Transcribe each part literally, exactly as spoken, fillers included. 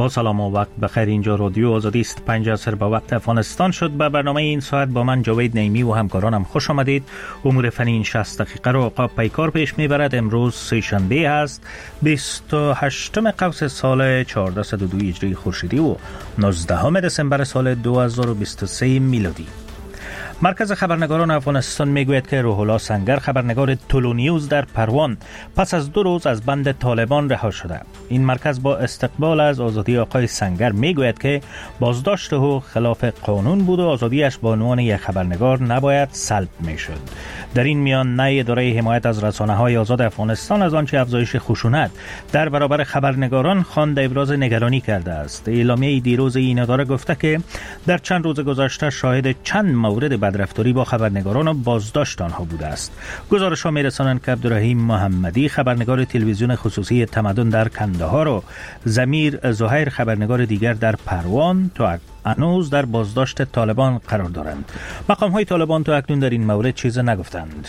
با سلام و وقت بخیر. اینجا رادیو آزادی است. پنج عصر با وقت افغانستان شد. به برنامه این ساعت با من جاوید نعیمی و همکارانم خوش آمدید. امور فنی شصت دقیقه رو عقاب پیکار پیش میبرد. امروز سه شنبه است، بیست و هشتم قوس سال چهارصد و دو هجری خورشیدی و نوزدهم دسامبر سال دو هزار و بیست و سه میلادی. مرکز خبرنگاران افغانستان میگوید که روح الله سنگر، خبرنگار تولو نیوز در پروان، پس از دو روز از بند طالبان رها شده. این مرکز با استقبال از آزادی آقای سنگر میگوید که بازداشت او خلاف قانون بود و آزادیش به عنوان یک خبرنگار نباید سلب میشد. در این میان نه اداره حمایت از رسانه‌های آزاد افغانستان از آنچه افزایش خشونت در برابر خبرنگاران خوانده ابراز نگرانی کرده است. اعلامیه دیروز این اداره گفته که در چند روز گذشته شاهد چند مورد بدرفتاری با خبرنگاران و بازداشت آنها بوده است. گزارش‌ها می‌رسانند که عبدالرحیم محمدی، خبرنگار تلویزیون خصوصی تمدن در کندهار، و ضمیر زهیر، خبرنگار دیگر در پروان، تا هنوز در بازداشت طالبان قرار دارند. مقام‌های طالبان تا اکنون در این مورد چیز نگفتند.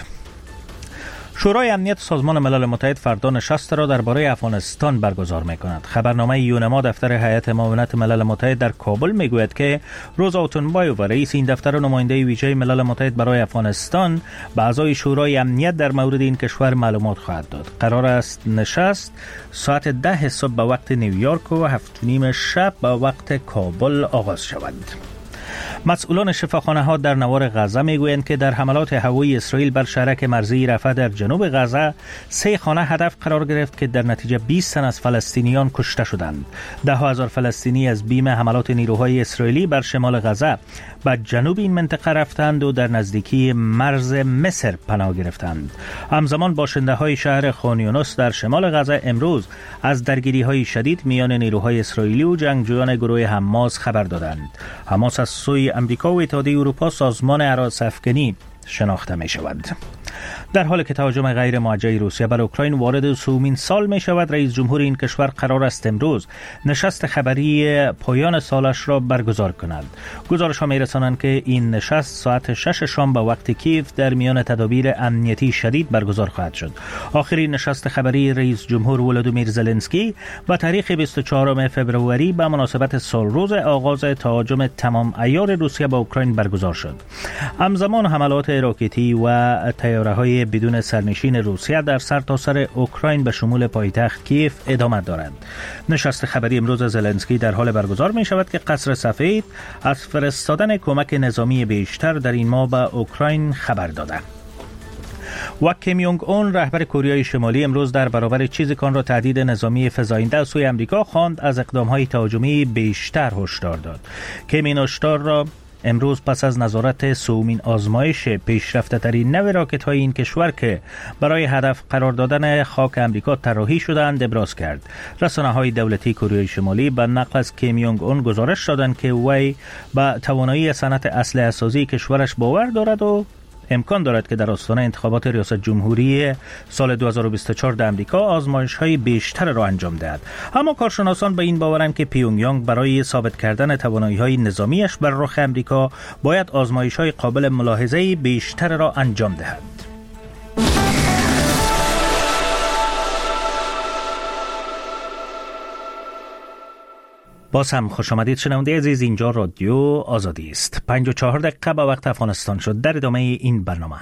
شورای امنیت سازمان ملل متحد فردا نشست را درباره افغانستان برگزار می‌کند. خبرنامه یونما دفتر هیئت معاونت ملل متحد در کابل میگوید که روزا اوتونبایوف، رئیس این دفتر و نماینده ویژه ملل متحد برای افغانستان، به اعضای شورای امنیت در مورد این کشور معلومات خواهد داد. قرار است نشست ساعت ده صبح به وقت نیویورک و هفت و نیم شب به وقت کابل آغاز شود. مسئولان شفاخانه ها در نوار غزه میگویند که در حملات هوایی اسرائیل بر شهرک مرزی رفح در جنوب غزه سه خانه هدف قرار گرفت که در نتیجه بیست تن از فلسطینیان کشته شدند. ده هزار فلسطینی از بیم حملات نیروهای اسرائیلی بر شمال غزه به جنوب این منطقه رفتند و در نزدیکی مرز مصر پناه گرفتند. همزمان باشنده های شهر خان یونس در شمال غزه امروز از درگیری های شدید میان نیروهای اسرائیلی و جنگجویان گروه حماس خبر دادند. حماس از سوی امریکا و اتحادیه اروپا سازمان هراس‌افکنی شناخته می شود. در حالی که تهاجم غیر موجه روسیه بر اوکراین وارد سومین سال می شود، رئیس جمهور این کشور قرار است امروز نشست خبری پایان سالش را برگزار کند. گزارش ها می رسانند که این نشست ساعت شش شام به وقت کیف در میان تدابیر امنیتی شدید برگزار خواهد شد. آخرین نشست خبری رئیس جمهور ولادیمیر زلنسکی و تاریخ بیست و چهارم فوریه به مناسبت سالروز آغاز تهاجم تمام عیار روسیه به اوکراین برگزار شد. همزمان حملات راکتی و طیاره‌های بدون سرنشین روسیه در سرتاسر اوکراین به شمول پایتخت کیف ادامه دارند. نشست خبری امروز زلنسکی در حال برگزار می شود که قصر سفید از فرستادن کمک نظامی بیشتر در این ماه به اوکراین خبر داده. و کیم یونگ اون، رهبر کره شمالی، امروز در برابر چیزی که آن را تهدید نظامی فزاینده از سوی امریکا خواند، از اقدام‌های تهاجمی بیشتر هشدار داد. کیم این هشدار را امروز پس از نظارت سومین آزمایش پیشرفته ترین نوع راکت های این کشور که برای هدف قرار دادن خاک امریکا طراحی شدند ابراز کرد. رسانه های دولتی کره شمالی به نقل از کیم یونگ اون گزارش دادند که وی به توانایی صنعت اسلحه سازی کشورش باور دارد و امکان دارد که در آستانه انتخابات ریاست جمهوری سال دو هزار و بیست و چهار در امریکا آزمایش‌های بیشتر را انجام دهد. اما کارشناسان به این باورند که پیونگ یانگ برای ثابت کردن توانایی‌های نظامیش بر رخ امریکا باید آزمایش‌های قابل ملاحظه بیشتر را انجام دهد. باز هم خوش آمدید شنونده عزیز. اینجا رادیو آزادی است. پنج و چهار دقیقه به وقت افغانستان شد. در ادامه این برنامه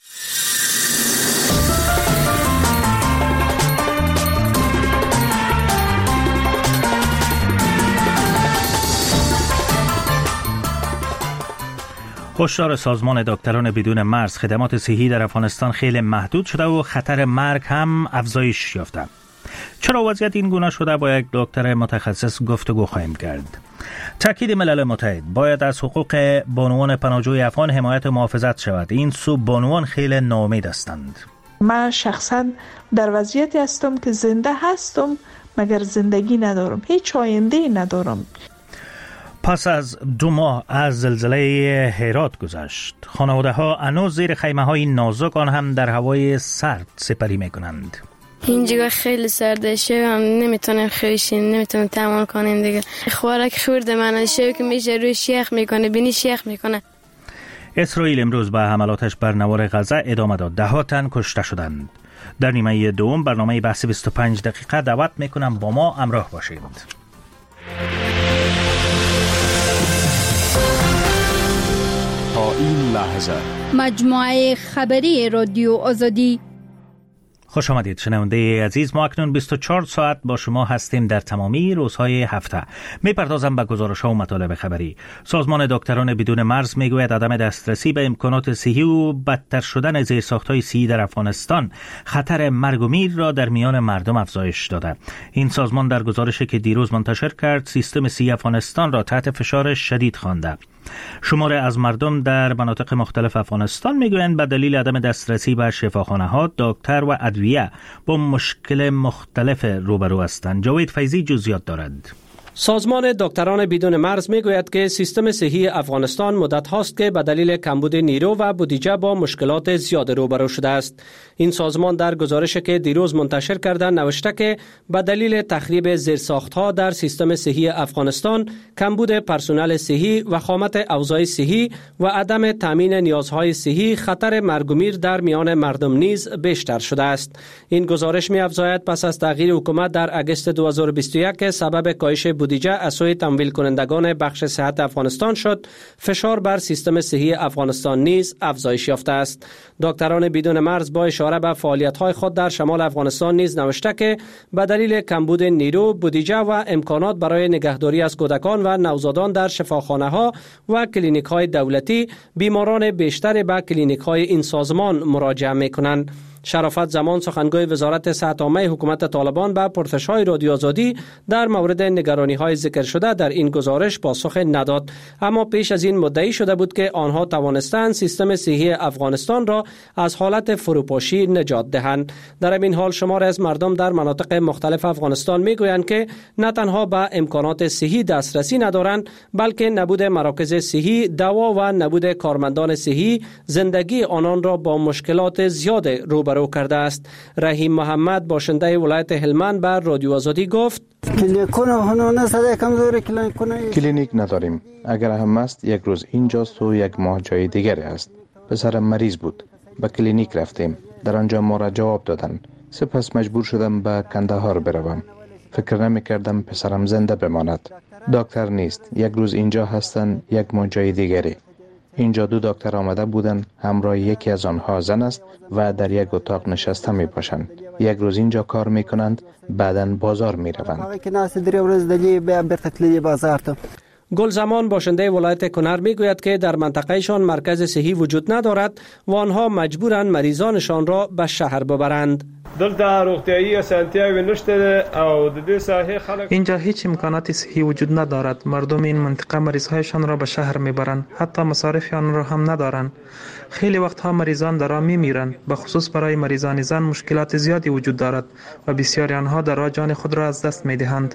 هشدار سازمان دکتران بدون مرز، خدمات صحی در افغانستان خیلی محدود شده و خطر مرگ هم افزایش یافته. چرا وضعیت این گونه شده؟ با یک دکتر متخصص گفتگو خواهیم کرد. تاکید ملل متحد باید از حقوق بانوان پناهجوی افغان حمایت و محافظت شود. این سو بانوان خیلی ناامید هستند. من شخصا در وضعیتی هستم که زنده هستم مگر زندگی ندارم، هیچ آینده ندارم. پس از دو ماه از زلزله هرات گذشت، خانواده ها هنوز زیر خیمه های نازک، آن هم در هوای سرد، سپری می کنند. اینجا خیلی سرده، شب هم نمیتونیم خویشیم، نمیتونیم تحمل کنیم دیگه. خوراک خورده من شب که میشه روی شیخ میکنه، بینی شیخ میکنه. اسرائیل امروز به حملاتش بر نوار غزه ادامه داد. ده ها تن کشته شدند. در نیمه دوم برنامه بحث بیست و پنج دقیقه دعوت میکنم با ما همراه باشید. این لحظه مجموعه خبری رادیو آزادی. خوش آمدید شنونده عزیز. ما اکنون بیست و چهار ساعت با شما هستیم در تمامی روزهای هفته. میپردازم به گزارش‌ها و مطالب خبری. سازمان دکتران بدون مرز میگوید عدم دسترسی به امکانات صحی و بدتر شدن زیرساخت‌های صحی در افغانستان خطر مرگ و میر را در میان مردم افزایش داده. این سازمان در گزارشی که دیروز منتشر کرد سیستم صحی افغانستان را تحت فشار شدید خوانده. شمار از مردم در مناطق مختلف افغانستان میگویند به دلیل عدم دسترسی به شفاخانه‌ها، دکتر و ادویه با مشکل مختلف روبرو هستند. جاوید فیضی جزئیات دارد. سازمان دکتران بدون مرز میگوید که سیستم صحی افغانستان مدت هاست که به دلیل کمبود نیرو و بودجه با مشکلات زیاد روبرو شده است. این سازمان در گزارشی که دیروز منتشر کرده نوشته که به دلیل تخریب زیرساخت‌ها در سیستم صحی افغانستان، کمبود پرسنل صحی و خامت اوضاع صحی و عدم تامین نیازهای صحی، خطر مرگ و میر در میان مردم نیز بیشتر شده است. این گزارش می‌افزاید پس از تغییر حکومت در اگست دو هزار و بیست و یک که سبب کاهش بودجه از سوی تمویل کنندگان بخش صحت افغانستان شد، فشار بر سیستم صحی افغانستان نیز افزایش یافته است. دکتران بدون مرز با اشاره به فعالیت‌های خود در شمال افغانستان نیز نوشته که به دلیل کمبود نیرو، بودجه و امکانات برای نگهداری از کودکان و نوزادان در شفاخانه‌ها و کلینیک‌های دولتی، بیماران بیشتر به کلینیک‌های این سازمان مراجعه می‌کنند. شرافت زمان سخنگوی وزارت صحت عامه حکومت طالبان به پرسش‌های رادیو آزادی در مورد نگرانی‌های ذکر شده در این گزارش پاسخ نداد، اما پیش از این مدعی شده بود که آنها توانستند سیستم صحی افغانستان را از حالت فروپاشی نجات دهند. در این حال شمار از مردم در مناطق مختلف افغانستان میگویند که نه تنها به امکانات صحی دسترسی ندارند، بلکه نبود مراکز صحی، دوا و نبود کارمندان صحی زندگی آنان را با مشکلات زیاد روبرو رو کرده است. رحیم محمد باشنده ولایت هلمند بر رادیو آزادی گفت: کلینیک نداریم. اگر هم است یک روز اینجاست و یک ماه جای دیگری است. پسرم مریض بود. به کلینیک رفتیم. در آنجا ما را جواب دادن. سپس مجبور شدم به کندهار بروم. فکر نمی کردم پسرم زنده بماند. دکتر نیست. یک روز اینجا هستن، یک ماه جای دیگری. اینجا دو دکتر آمده بودند، همراه یکی از آنها زن است و در یک اتاق نشسته می باشند. یک روز اینجا کار می کنند، بعداً بازار می روند. گلزمان باشنده ولایت کنر می گوید که در منطقهشان مرکز صحی وجود ندارد و آنها مجبورند مریضانشان را به شهر ببرند. اینجا هیچ امکانات صحی وجود ندارد. مردم این منطقه مریضهایشان را به شهر میبرند، حتی مصارف آن را هم ندارند. خیلی وقتها مریضان در راه میمیرند. به خصوص برای مریضان زن مشکلات زیادی وجود دارد و بسیاری آنها در راه جان خود را از دست میدهند.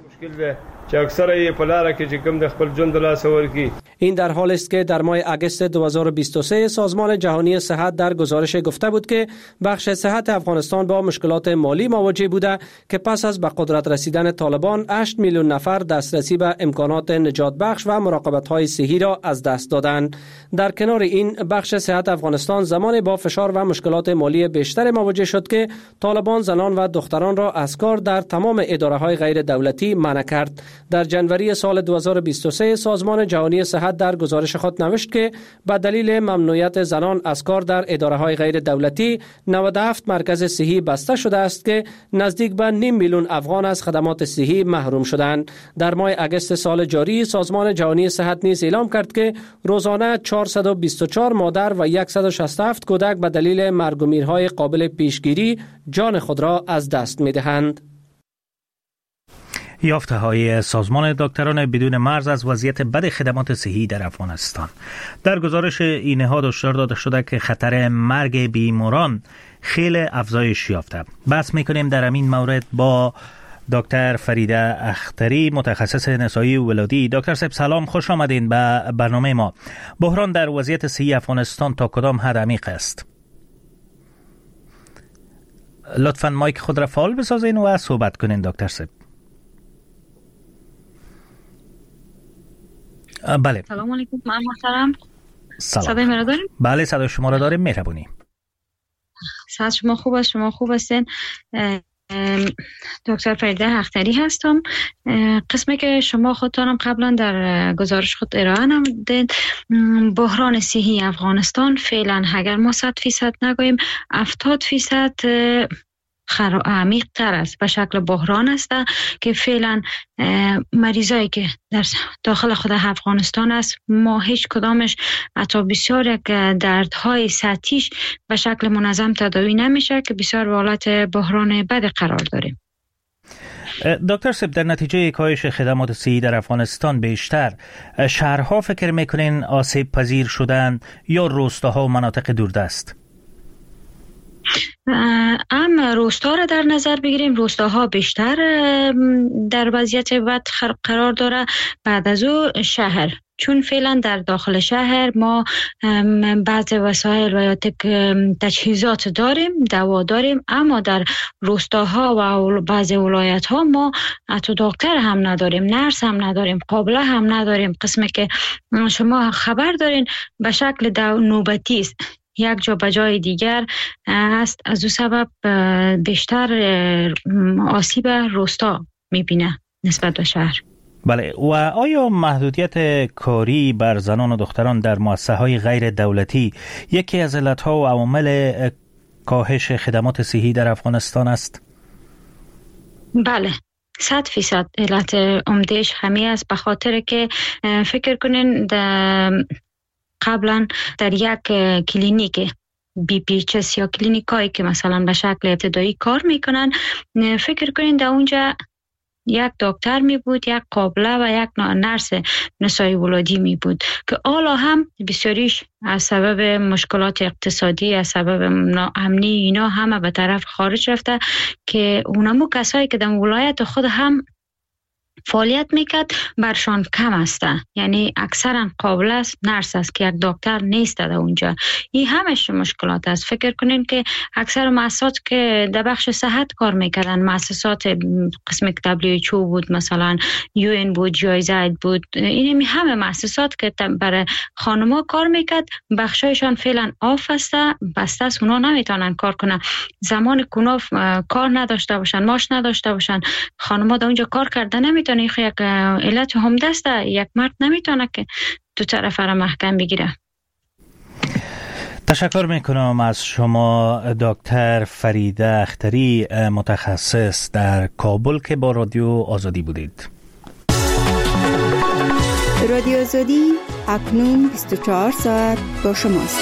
این در حال است که در ماه اگست دو هزار و بیست و سه سازمان جهانی صحت در گزارش گفته بود که بخش صحت افغانستان با مشکلات مالی مواجه بوده که پس از به قدرت رسیدن طالبان هشت میلیون نفر دسترسی به امکانات نجات بخش و مراقبت‌های صحی را از دست دادند. در کنار این، بخش صحت افغانستان زمان با فشار و مشکلات مالی بیشتر مواجه شد که طالبان زنان و دختران را از کار در تمام اداره‌های غیر دولتی منع کرد. در جنوری سال دو هزار و بیست و سه سازمان جهانی صحت در گزارش خود نوشت که به دلیل ممنوعیت زنان از کار در اداره‌های غیر دولتی نود و هفت مرکز صحی بسته شده است که نزدیک به نیم میلیون افغان از خدمات صحی محروم شدند. در ماه اگست سال جاری سازمان جهانی صحت نیز اعلام کرد که روزانه چهارصد و بیست و چهار مادر و صد و شصت و هفت کودک به دلیل مرگ و میرهای قابل پیشگیری جان خود را از دست می‌دهند. یافته های سازمان دکتران بدون مرز از وضعیت بد خدمات صحی در افغانستان. در گزارش این نهاد هشدار داده شده که خطر مرگ بیماران خیلی افزایش یافته. بحث میکنیم در همین مورد با دکتر فریده اختری، متخصص نسایی و ولادی. دکتر صاحب سلام، خوش آمدین به برنامه ما. بحران در وضعیت صحی افغانستان تا کدام حد عمیق است؟ لطفاً مایک خود را فعال بسازین و صحبت کنین دکتر صاحب. بله. سلام علیکم محترم. سلام. صدای من را داریم؟ بله صدای شما را داریم. مهربونی. صحت شما خوب است؟ شما خوب هستین؟ دکتر فریده اختری هستم. قسمی که شما خودتانم قبلا در گزارش خود ارائه نمودید، بحران صحی افغانستان فعلا اگر ما صد فیصد نگوییم هفتاد فیصد عمیق تر است، به شکل بحران است که فعلا مریضایی که در داخل خود افغانستان است ما هیچ کدامش حتی بسیار یک دردهای سطحیش به شکل منظم تداوی نمیشه که بسیار به حالت بحران بد قرار داریم. دکتر سب، در نتیجه کاهش خدمات صحی در افغانستان بیشتر شهرها فکر میکنین آسیب پذیر شدن یا روستاها و مناطق دوردست؟ اما روستا را در نظر بگیریم، روستاها بیشتر در وضعیت بد قرار داره بعد از او شهر، چون فعلا در داخل شهر ما بعض وسایل و یا تجهیزات داریم، دوا داریم، اما در روستاها و بعض ولایت ها ما حتی دکتر هم نداریم، نرس هم نداریم، قابله هم نداریم. قسمی که شما خبر دارین به شکل نوبتی است، یک جا به جای دیگر است، از او سبب بیشتر آسیب روستا میبینه نسبت به شهر. بله، و آیا محدودیت کاری بر زنان و دختران در مؤسسه‌های غیر دولتی یکی از علتها و عوامل کاهش خدمات صحی در افغانستان است؟ بله، صد فیصد علت عمده‌اش همین است، به خاطر که فکر کنین قبلا در یک کلینیک بی پی اچ اس یا کلینیکایی که مثلا به شکل ابتدایی کار میکنن، فکر کنین در اونجا یک دکتر می بود، یک قابله و یک نرس نسای ولادی می بود که حالا هم بسیاریش از سبب مشکلات اقتصادی، از سبب ناامنی اینا همه به طرف خارج رفته که اونمو کسایی که در ولایت خود هم فعالیت میکرد برشان کم است، یعنی اکثرا قابل است، نرس است که یک دکتر نیست در اونجا. این همش مشکلات است. فکر کنین که اکثر مؤسسات که در بخش صحت کار میکردن، مؤسسات قسم دبلیو اچ او بود، مثلا یو ان بود، جی زد بود، این همه مؤسسات که برای خانم‌ها کار میکرد بخشایشان فعلا آف است، بسته است، اونا نمیتونن کار کنن. زمان کنوف کار نداشته باشن، ماش نداشته باشن، خانم‌ها در اونجا کار کردن نمیتونن. یک علت هم دسته، یک مرد نمیتونه که دو طرف را محکم بگیره. تشکر میکنم از شما دکتر فریده اختری، متخصص در کابل که با رادیو آزادی بودید. رادیو آزادی اکنون بیست و چهار ساعت با شماست.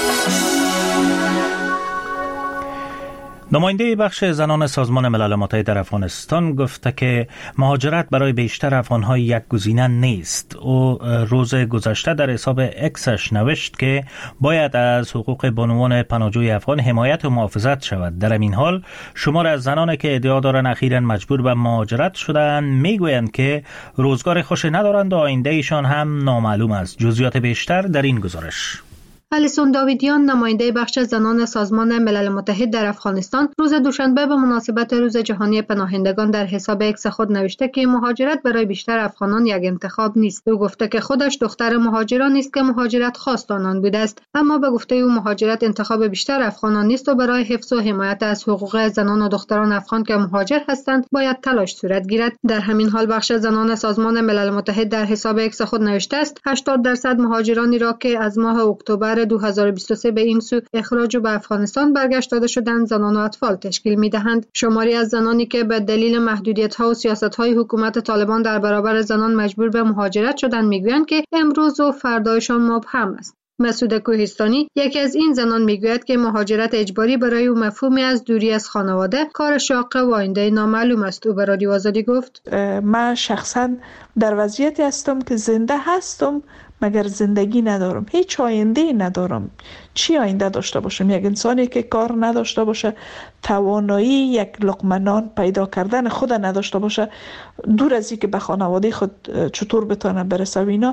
نماینده بخش زنان سازمان ملل متحد در افغانستان گفته که مهاجرت برای بیشتر افغان‌ها یک گزینه نیست. او روز گذشته در حساب اکسش نوشت که باید از حقوق بانوان پناهجوی افغان حمایت و محافظت شود. در این حال شمار از زنانی که ادعا دارند اخیراً مجبور به مهاجرت شدند میگویند که روزگار خوش ندارند و آینده ایشان هم نامعلوم است. جزئیات بیشتر در این گزارش. الیسون داویدیان، نماینده بخش زنان سازمان ملل متحد در افغانستان، روز دوشنبه به مناسبت روز جهانی پناهندگان در حساب اکس خود نوشته که مهاجرت برای بیشتر افغانان یک انتخاب نیست. او گفته که خودش دختر مهاجران نیست که مهاجرت خواست آنان بوده است، اما به گفته او مهاجرت انتخاب بیشتر افغانان نیست و برای حفظ و حمایت از حقوق زنان و دختران افغان که مهاجر هستند باید تلاش صورت گیرد. در همین حال بخش زنان سازمان ملل متحد در حساب اکس خود نوشته است هشتاد درصد مهاجرانی را که از ماه اکتبر دو هزار و بیست و سه به این سو اخراج و به افغانستان برگشت داده شدند زنان و اطفال تشکیل می‌دهند. شماری از زنانی که به دلیل محدودیت‌ها و سیاست‌های حکومت طالبان در برابر زنان مجبور به مهاجرت شدند میگویند که امروز و فردایشان مبهم است. مسعود کوهستانی، یکی از این زنان، میگوید که مهاجرت اجباری برای او مفهومی از دوری از خانواده، کار شاق و آینده نامعلوم است. او به رادیو آزادی گفت: من شخصا در وضعیتی هستم که زنده هستم مگر زندگی ندارم، هیچ آینده ندارم. چی آینده داشته باشم؟ یک انسانی که کار نداشته باشه، توانایی یک لقمه نان پیدا کردن خود نداشته باشه، دور از این که به خانواده خود چطور بتونه برسه و اینا،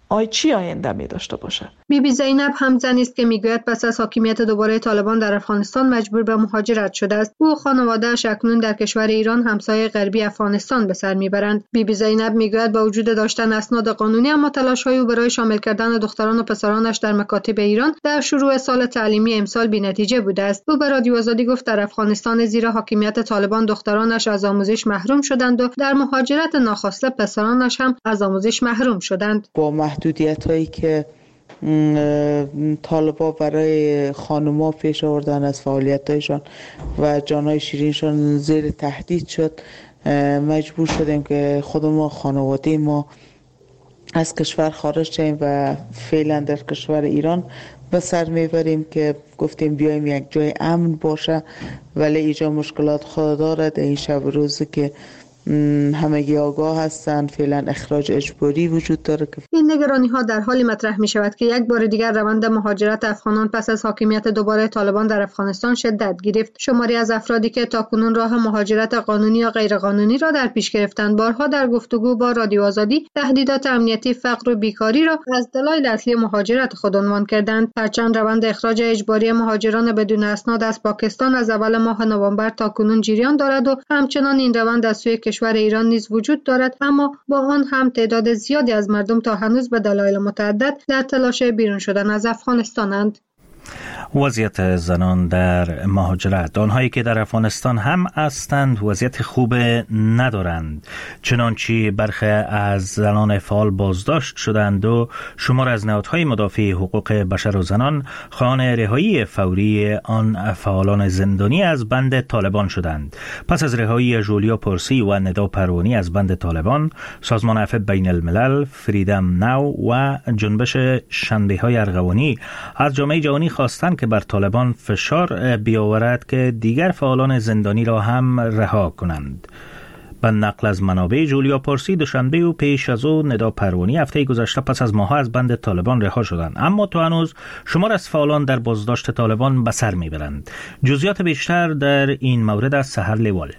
آی چی آینده می داشته باشه. بی بی زینب هم زنی است که میگوید پس از حاکمیت دوباره طالبان در افغانستان مجبور به مهاجرت شده است. او و خانواده‌اش اکنون در کشور ایران همسایه غربی افغانستان به سر میبرند. بی بی زینب میگوید با وجود داشتن اسناد قانونی اما تلاش‌های او برای شامل کردن دختران و پسرانش در مکاتب ایران در شروع سال تعلیمی امسال بی‌نتیجه بوده است. او به رادیو آزادی گفت در افغانستان زیر حاکمیت طالبان دخترانش از آموزش محروم شدند و در مهاجرت ناخواسته پسرانش هم از آموزش محروم شدند. با محدودیت‌هایی که طالبا برای خانوما پیش آوردن از فعالیت‌هایشان و جانهای شیرینشان زیر تهدید شد، مجبور شدیم که خود ما خانواده ما از کشور خارج شیم و فعلا در کشور ایران به سر میبریم که گفتیم بیایم یک جای امن باشه، ولی اینجا مشکلات خود دارد. این شب روزی که همگی آگاه هستند فعلا اخراج اجباری وجود داره. این نگرانی ها در حالی مطرح می شود که یک بار دیگر روند مهاجرت افغانان پس از حاکمیت دوباره طالبان در افغانستان شدت گرفت. شماری از افرادی که تاکنون راه مهاجرت قانونی یا غیر قانونی را در پیش گرفتند بارها در گفتگو با رادیو آزادی تهدیدات امنیتی، فقر و بیکاری را از دلایل اصلی مهاجرت خود عنوان کردند. هرچند روند اخراج اجباری مهاجران بدون اسناد از پاکستان از اول ماه نوامبر تاکنون جریان دارد و همچنان این روند از سوی کشور ایران نیز وجود دارد، اما با آن هم تعداد زیادی از مردم تا هنوز به دلایل متعدد در تلاش بیرون شدن از افغانستانند. وضعیت زنان در مهاجرت، آنهایی که در افغانستان هم هستند وضعیت خوب ندارند، چنانچه برخی از زنان فعال بازداشت شدند و شمار از نهادهای مدافع حقوق بشر و زنان خواهان رهایی فوری آن فعالان زندانی از بند طالبان شدند. پس از رهایی جولیا پرسی و ندا پروانی از بند طالبان، سازمان عفو بین الملل، فریدم ناو و جنبش شنبه های ارغوانی از جامعه جهانی خواستند که بر طالبان فشار بیاورد که دیگر فعالان زندانی را هم رها کنند. به نقل از منابع جولیا پرسی دوشنبه و پیش از او ندا پروانی هفته گذشته پس از ماه‌ها از بند طالبان رها شدند، اما تا هنوز شمار از فعالان در بازداشت طالبان به سر میبرند. جزئیات بیشتر در این مورد از سحر لیوال.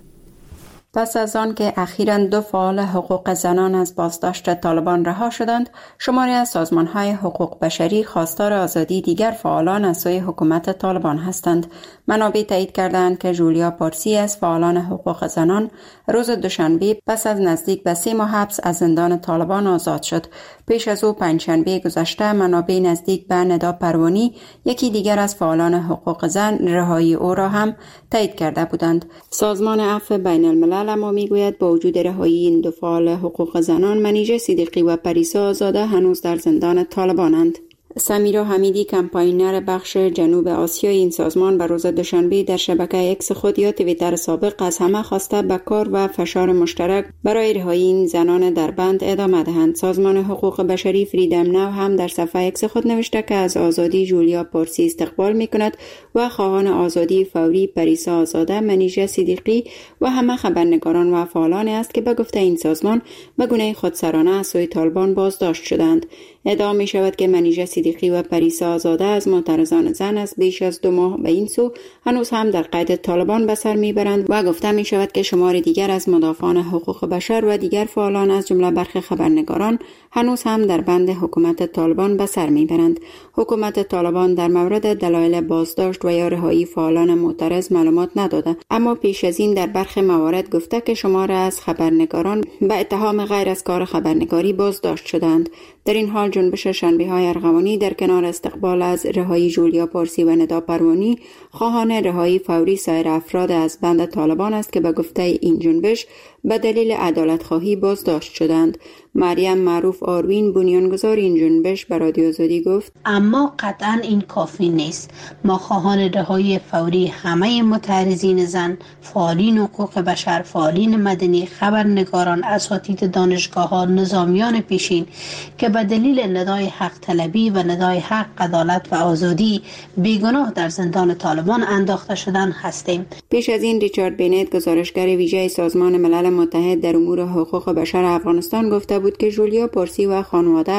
پس از آن که اخیراً دو فعال حقوق زنان از بازداشت طالبان رها شدند، شماری از سازمان‌های حقوق بشری خواستار آزادی دیگر فعالان از سوی حکومت طالبان هستند. منابع تایید کردند که جولیا پارسی از فعالان حقوق زنان روز دوشنبه پس از نزدیک به سه ماه حبس از زندان طالبان آزاد شد. پیش از او پنجشنبه گذشته منابع نزدیک به ندا پروانی، یکی دیگر از فعالان حقوق زن، رهایی او را هم تایید کرده بودند. سازمان عفو بین الملل اما میگوید با وجود رهایی این دو فعال حقوق زنان، منیژه صدیقی و پریسا آزاده هنوز در زندان طالبانند. سمیرا حمیدی، کمپاینر بخش جنوب آسیا این سازمان، به روز دوشنبه در شبکه اکس خود یا توییتر سابق از همه خواسته به کار و فشار مشترک برای رهایی این زنان در بند ادامه دهند. سازمان حقوق بشری فریدم ناو هم در صفحه اکس خود نوشته که از آزادی جولیا پارسی استقبال میکند و خواهان آزادی فوری پریسا آزاده، منیژه صدیقی و همه خبرنگاران و فعالانی است که به گفته این سازمان به گونه خودسرانه از سوی طالبان بازداشت شدند. ادعا می شود که منیژه صدیقی و پریسا آزاده از معترضان زن از بیش از دو ماه به این سو هنوز هم در قید طالبان به سر می برند و گفته می شود که شمار دیگر از مدافعان حقوق بشر و دیگر فعالان از جمله برخی خبرنگاران هنوز هم در بند حکومت طالبان به سر می برند. حکومت طالبان در مورد دلایل بازداشت و یا رهایی فعالان معترض معلومات نداده، اما پیش از این در برخی موارد گفته که شمار از خبرنگاران به اتهام غیر از کار خبرنگاری بازداشت شدند. در این حال جنبش شنبه های ارغوانی در کنار استقبال از رهایی جولیا پارسی و ندا پروانی، خواهان رهایی فوری سایر افراد از بند طالبان است که به گفته این جنبش به دلیل عدالت خواهی بازداشت شدند. مریم معروف آروین، بنیانگذار این جنبش، به رادیو آزادی گفت: اما قطعا این کافی نیست. ما خواهان رهایی فوری همه معترضین زن، فعالین حقوق بشر، فعالین مدنی، خبرنگاران، اساتید دانشگاه‌ها، نظامیان پیشین که به دلیل ندای حق طلبی و ندای حق، عدالت و آزادی بیگناه در زندان طالبان انداخته شدن هستیم. پیش از این ریچارد بنت، گزارشگر ویژه سازمان ملل متحد در امور حقوق بشر افغانستان، گفته بود که جولیا پارسی و خانواده‌اش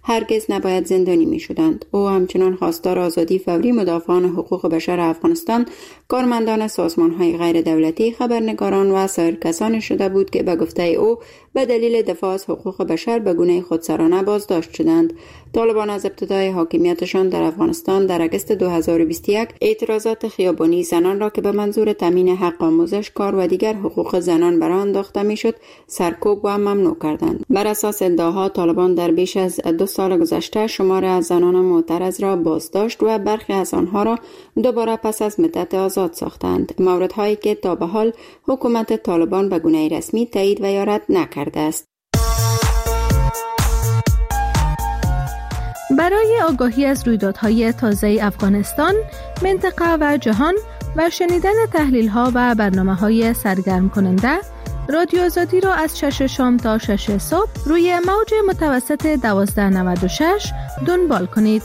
هرگز نباید زندانی می شدند. او همچنان خواستار آزادی فوری مدافعان حقوق بشر افغانستان، کارمندان سازمان‌های غیر دولتی، خبرنگاران و سایر کسان شده بود که به گفته او به دلیل دفاع از حقوق بشر به گونه خودسرانه بازداشت شدند. طالبان از ابتدای حاکمیتشان در افغانستان در اگست دو هزار و بیست و یک اعتراضات خیابانی زنان را که به منظور تامین حق آموزش، کار و دیگر حقوق زنان بر آن انداخته میشد سرکوب و ممنوع کردند. بر اساس ادعاها طالبان در بیش از دو سال گذشته شمار از زنان معترض را بازداشت و برخی از آنها را دوباره پس از مدت آزاد ساختند. موردهایی که تا به حال حکومت طالبان به گونه رسمی تایید و یا رد نکرده است. برای آگاهی از رویدادهای تازه افغانستان، منطقه و جهان و شنیدن تحلیل‌ها و برنامه‌های سرگرم کننده، رادیو آزادی را از شش شام تا شش صبح روی موج متوسط دوازده نود و شش دنبال کنید.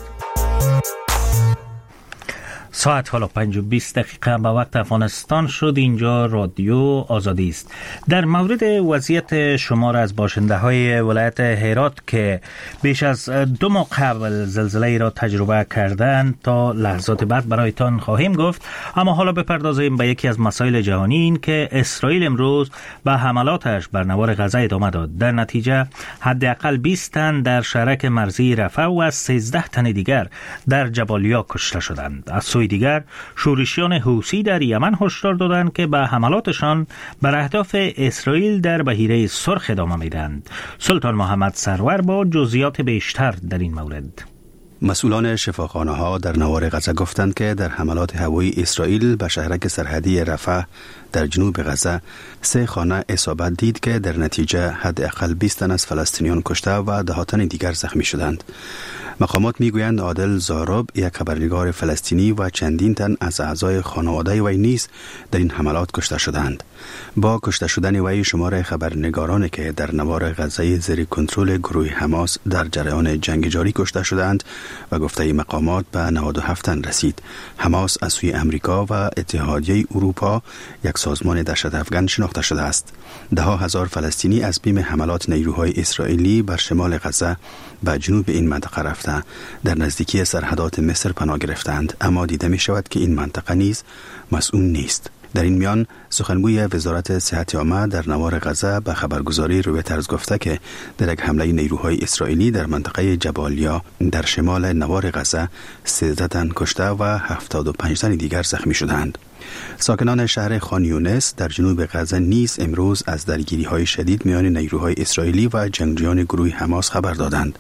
ساعت حالا پنج و بیست دقیقه به وقت افغانستان شد. اینجا رادیو آزادی است. در مورد وضعیت شمار از باشنده های ولایت هرات که بیش از دو ماه قبل زلزله را تجربه کردند تا لحظات بعد برایتان خواهیم گفت، اما حالا بپردازیم به یکی از مسائل جهانی، این که اسرائیل امروز به حملاتش بر نوار غزه ادامه داد. در نتیجه حداقل بیست تن در شهرک مرزی رفح و سیزده تن دیگر در جبالیا کشته شدند. از سوی دیگر شورشیان حوثی در یمن هشدار دادند که به حملاتشان بر اهداف اسرائیل در بحیره سرخ ادامه میدهند. سلطان محمد سرور با جزئیات بیشتر در این مورد. مسئولان شفاخانه‌ها در نوار غزه گفتند که در حملات هوایی اسرائیل به شهرک سرحدی رفح در جنوب غزه سه خانه اصابت دید که در نتیجه حداقل بیست تن از فلسطینیان کشته و ده تن دیگر زخمی شدند. مقامات میگویند عادل زارب، یک خبرنگار فلسطینی و چندین تن از اعضای خانواده وی نیز در این حملات کشته شدند. با کشته شدن وی شمار خبرنگارانی که در نوار غزه زیر کنترل گروه حماس در جریان جنگ جاری کشته شدند و گفته مقامات به نود و هفت تن رسید. حماس از سوی امریکا و اتحادیه اروپا یک سازمان دهشت افغان شناخته شده است. ده ها هزار فلسطینی از بیم حملات نیروهای اسرائیلی بر شمال غزه به جنوب این منطقه رفته در نزدیکی سرحدات مصر پناه گرفتند، اما دیده می شود که این منطقه نیز مسئول نیست. در این میان سخنگوی وزارت صحت عامه در نوار غزه به خبرگزاری رویترز گفته که در یک حمله نیروهای اسرائیلی در منطقه جبالیا در شمال نوار غزه سیزده تن کشته و هفتاد و پنج تن دیگر زخمی شدند. ساکنان شهر خان یونس در جنوب غزه نیز امروز از درگیری‌های شدید میان نیروهای اسرائیلی و جنگجویان گروه حماس خبر دادند.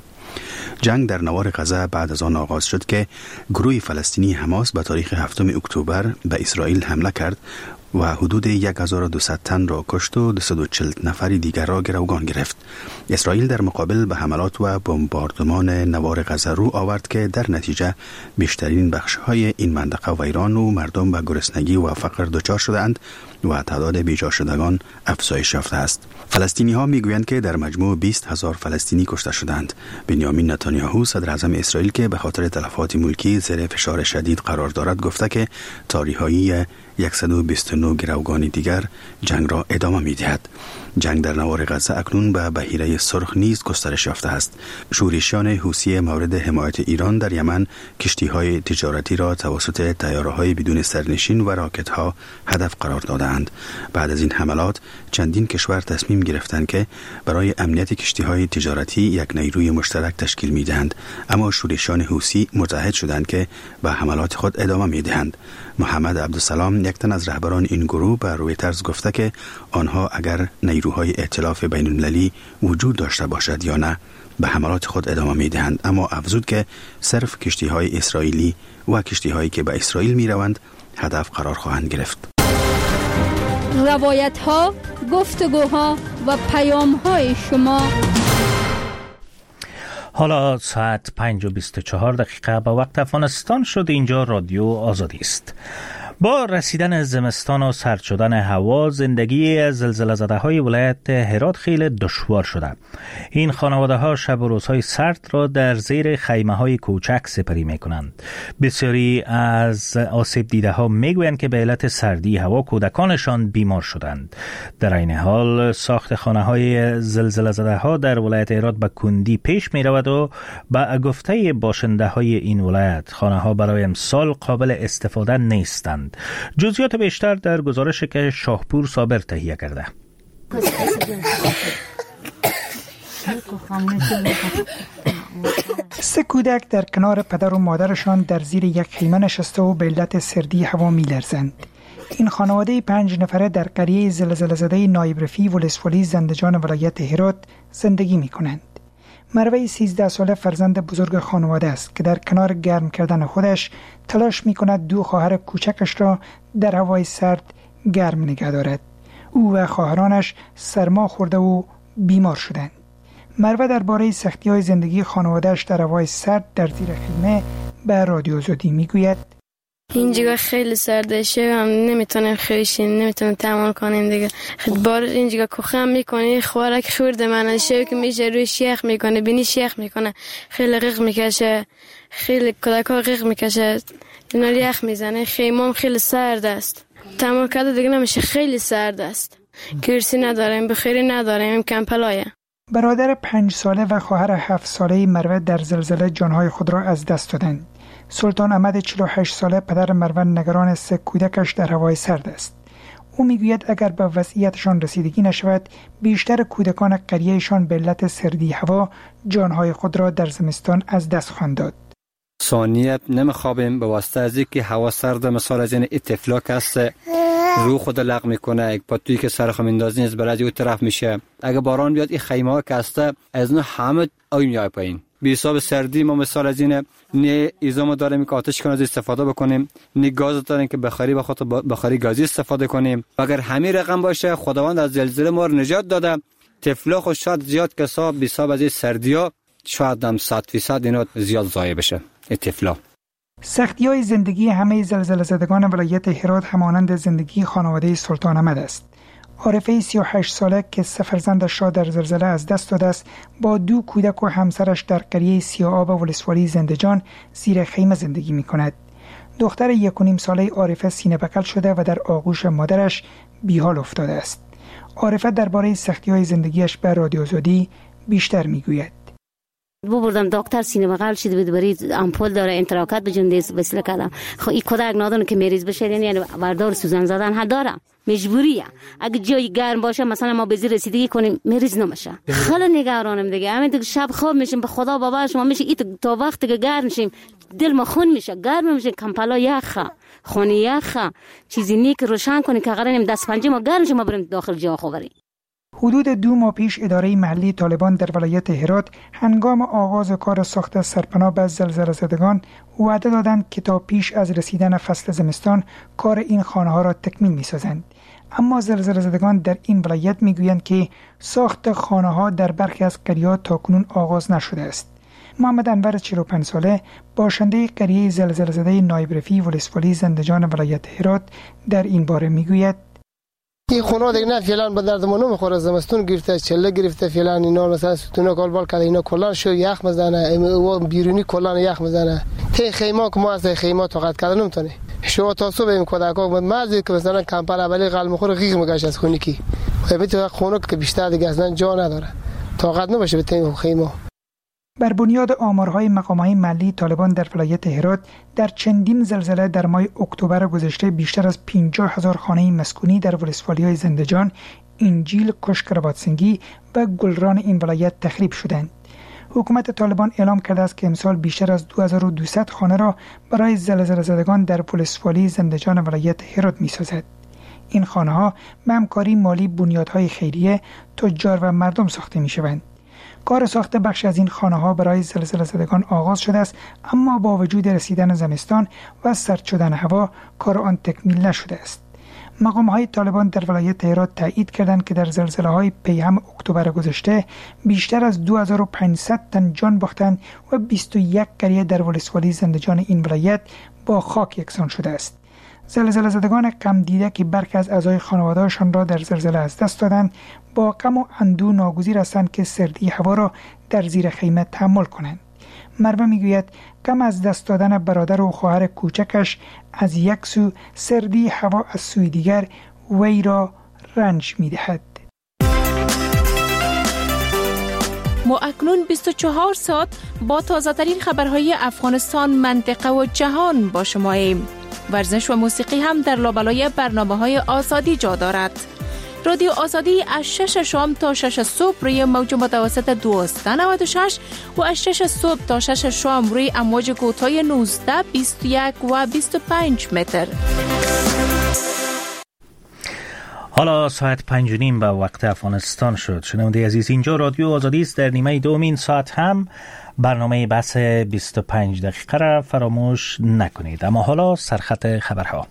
جنگ در نوار غزه بعد از آن آغاز شد که گروه فلسطینی حماس به تاریخ هفتم اکتبر به اسرائیل حمله کرد و حدود هزار و دویست تن را کشت و دویست و چهل نفر دیگر را گروگان گرفت. اسرائیل در مقابل به حملات و بمباردمان نوار غزه رو آورد که در نتیجه بیشترین بخش‌های این منطقه ویران و مردم به گرسنگی و فقر دچار شدند و تعداد بیجا شدگان افزایش یافته است. فلسطینی ها میگویند که در مجموع بیست هزار فلسطینی کشته شدند. بنیامین نتانیاهو صدر اعظم اسرائیل که به خاطر تلفات ملکی زیر فشار شدید قرار دارد گفته که تاریخ‌های صد و بیست و نه گروگان دیگر جنگ را ادامه می‌دهد. جنگ در نوار غزه اکنون به بحیره سرخ نیز گسترش یافته است. شورشیان حوثی مورد حمایت ایران در یمن کشتی‌های تجارتی را توسط طیاره‌های بدون سرنشین و راکت‌ها هدف قرار دادند. بعد از این حملات چندین کشور تصمیم گرفتند که برای امنیت کشتی‌های تجارتی یک نیروی مشترک تشکیل می‌دهند، اما شورشیان حوثی متحد شدند که به حملات خود ادامه می‌دهند. محمد عبدالسلام، یک تن از رهبران این گروه، به رویترز گفته که آنها اگر نیروهای ائتلاف بین‌المللی وجود داشته باشد یا نه به حملات خود ادامه می‌دهند، اما افزود که صرف کشتی‌های اسرائیلی و کشتی‌هایی که به اسرائیل می‌روند هدف قرار خواهند گرفت. روایت‌ها، گفتگوها و پیام‌های شما. حالا ساعت پنج و بیست و چهار دقیقه به وقت افغانستان شد. اینجا رادیو آزادی است. با رسیدن زمستان و سرد شدن هوا، زندگی زلزله زده های ولایت هرات خیلی دشوار شده. این خانواده ها شب و روزهای سرد را در زیر خیمه های کوچک سپری می کنند. بسیاری از آسیب دیده ها می گویند که به علت سردی هوا کودکانشان بیمار شدند. در این حال ساخت خانه های زلزله زده ها در ولایت هرات به کندی پیش می رود و به گفته باشنده های این ولایت خانه ها برای امسال قابل استفاده نیستند. جزئیات بیشتر در گزارشی که شاهپور صابر تهیه کرده. سه کودک در کنار پدر و مادرشان در زیر یک خیمه نشسته و به علت سردی هوا می‌لرزند. این خانواده پنج نفره در قریه زلزله زده نایب رفیع ولسوالی زندجان ولایت هرات زندگی می‌کنند. مروه سیزده ساله فرزند بزرگ خانواده است که در کنار گرم کردن خودش تلاش می کند دو خواهر کوچکش را در هوای سرد گرم نگه دارد. او و خواهرانش سرما خورده و بیمار شدند. مروه درباره سختی‌های زندگی خانواده‌اش در هوای سرد در زیر خیمه به رادیو زودی می گوید: اینجا خیلی سرده شدم، نمیتونم خیشیم، نمیتونم تحمل کنیم دیگه. بار اینجا کوخم میکنه، خوارک خورده من شو که میشه روی شیخ میکنه، بینی شیخ میکنه، خیلی غیق میکشه، خیلی کودکا غیق میکشه، اینا یخ میزنه. خیمم خیلی سرد است، تحمل کرده دیگه نمیشه، خیلی سرد است. کرسی نداریم، بخیری نداریم، کمپلایه. برادر پنج ساله و خواهر هفت ساله مروه در زلزله جانهای خود را از دست دادند. سلطان احمد چهل و هشت ساله پدر مروه نگران سه کودکش در هوای سرد است. او میگوید اگر به وضعیتشان رسیدگی نشود، بیشتر کودکان قریهشان به علت سردی هوا جانهای خود را در زمستان از دست خواهند داد. ثانیه نمیخوابیم به واسطه از اینکه هوا سرد، مثال از این اتفلاک است، رو خود لغ میکنه، یک پاتویی که سر خم اندازین از برای اون طرف میشه. اگه باران بیاد این خیمه ها کسته از اون همه آی میای پایین. به حساب سردی ما مثال از اینه نه ایزامو داریم که آتش کنه استفاده بکنیم، نه گاز داریم که بخاری به خاطر بخاری گازی استفاده کنیم. اگر همین رقم باشه خداوند از زلزله ما رو نجات داده. تفلاخ و شاید زیاد کسا به حساب از این سردیا شاید هم صد فیصد اینا زیاد ضایع بشه. اتفلاق سختی‌های زندگی همه زلزله زدگان ولایت هرات همانند زندگی خانواده سلطان احمد است. عارفه سی و هشت ساله که سه فرزندش را در زلزله از دست داده است، با دو کودک و همسرش در قریه سیاه‌آب ولسوالی زندجان زیر خیمه زندگی می‌کند. دختر یک و نیم ساله عارفه سینه بکل شده و در آغوش مادرش بیحال افتاده است. عارفه درباره سختی‌های زندگیش به رادیو زودی بیشتر می‌گوید. بو بردم دکتر سینه بغل شد بود برید امپول داره انتراکت بجندیز وسیله کردم. خب این کودک نادونه که مریض بشه، یعنی بردار سوزن زدن ها دارم، مجبوریه. اگه جای گرم باشه مثلا ما به زیر رسیدگی کنیم مریض نمیشه. خیلی نگرانم دیگه. همین دیگه شب خواب میشیم، به خدا بابا شما میشه ایت تا وقتی که گرم میشیم دل ما خون میشه، گرم میشه، کمپلا یخه، خونه یخه، چیزی نیک روشن کنی که قراریم دست پنجه ما گرم شه ما بریم داخل جا خوبری. حدود دو ماه پیش اداره محلی طالبان در ولایت هرات هنگام آغاز کار ساخت سرپناه به زلزله زدگان وعده دادند که تا پیش از رسیدن فصل زمستان کار این خانه ها را تکمیل می سازند. اما زلزله زدگان در این ولایت می گویند که ساخت خانه ها در برخی از قریه‌ها تاکنون آغاز نشده است. محمد انور چهل و پنج ساله باشنده قریه زلزله زده نایب رفیع ولسوالی زندجان ولایت هرات در این باره می گوید: این خونه دیگه نه فعلا به درد ما نمیخوره، زمستون گرفته، چله گرفته، فعلا اینا مثلا ستونا کالبال کرده، اینا کلا شو یخ میزنه، و بیرونی کلا یخ میزنه. ته خیمه که ما از خیمه طاقت کردن نمیتونه. شو تا صبح این کودکا مزه که مثلا کمپر اولی قلم میخوره غیغ میکشه از خونی کی. البته خونه که بیشتر دیگه اصلا جا نداره. طاقت نمیشه به ته خیمه. بر بنیاد آمارهای مقامهای محلی طالبان در ولایت هرات در چندین زلزله در ماه اکتبر گذشته بیشتر از پنجاه هزار خانه مسکونی در ولسوالی‌های زندجان، انجیل، کشک رباطسنگی و گلران این ولایت تخریب شدند. حکومت طالبان اعلام کرده است که امسال بیشتر از دو هزار و دویست خانه را برای زلزله زدگان در ولسوالی زندجان ولایت هرات می‌سازد. این خانه‌ها به همکاری مالی بنیادهای خیریه، تجار و مردم ساخته می‌شوند. کار ساخت بخش از این خانه ها برای زلزله زدگان آغاز شده است، اما با وجود رسیدن زمستان و سرد شدن هوا کار آن تکمیل نشده است. مقام های طالبان در ولایت هرات تایید کردند که در زلزله های پیهم اکتبر گذشته بیشتر از دو هزار و پانصد تن جان باختند و بیست و یک قریه در ولسوالی زندجان این ولایت با خاک یکسان شده است. زلزله زدگان غم دیده که برخی از اعضای خانواده‌شان را در زلزله از دست دادند با غم و اندوه ناگزیر هستند که سردی هوا را در زیر خیمه تحمل کنند. مروه میگوید غم از دست دادن برادر و خواهر کوچکش از یک سو، سردی هوا از سوی دیگر وی را رنج میدهد. ما اکنون بیست و چهار ساعت با تازه ترین خبرهای افغانستان، منطقه و جهان با شماییم. ورزش و موسیقی هم در لابلای برنامه‌های آزادی جا دارد. رادیو آزادی از شش شام تا شش صبح روی موج متوسط دویست و نود و شش و از شش صبح تا شش شام روی امواج کوتاه نوزده، بیست و یک و بیست و پنج متر. حالا ساعت پنج و نیم به وقت افغانستان شد. شنونده عزیز، اینجا رادیو آزادی است. در نیمه دومین ساعت هم برنامه بحث بیست و پنج دقیقه را فراموش نکنید. اما حالا سرخط خبرها.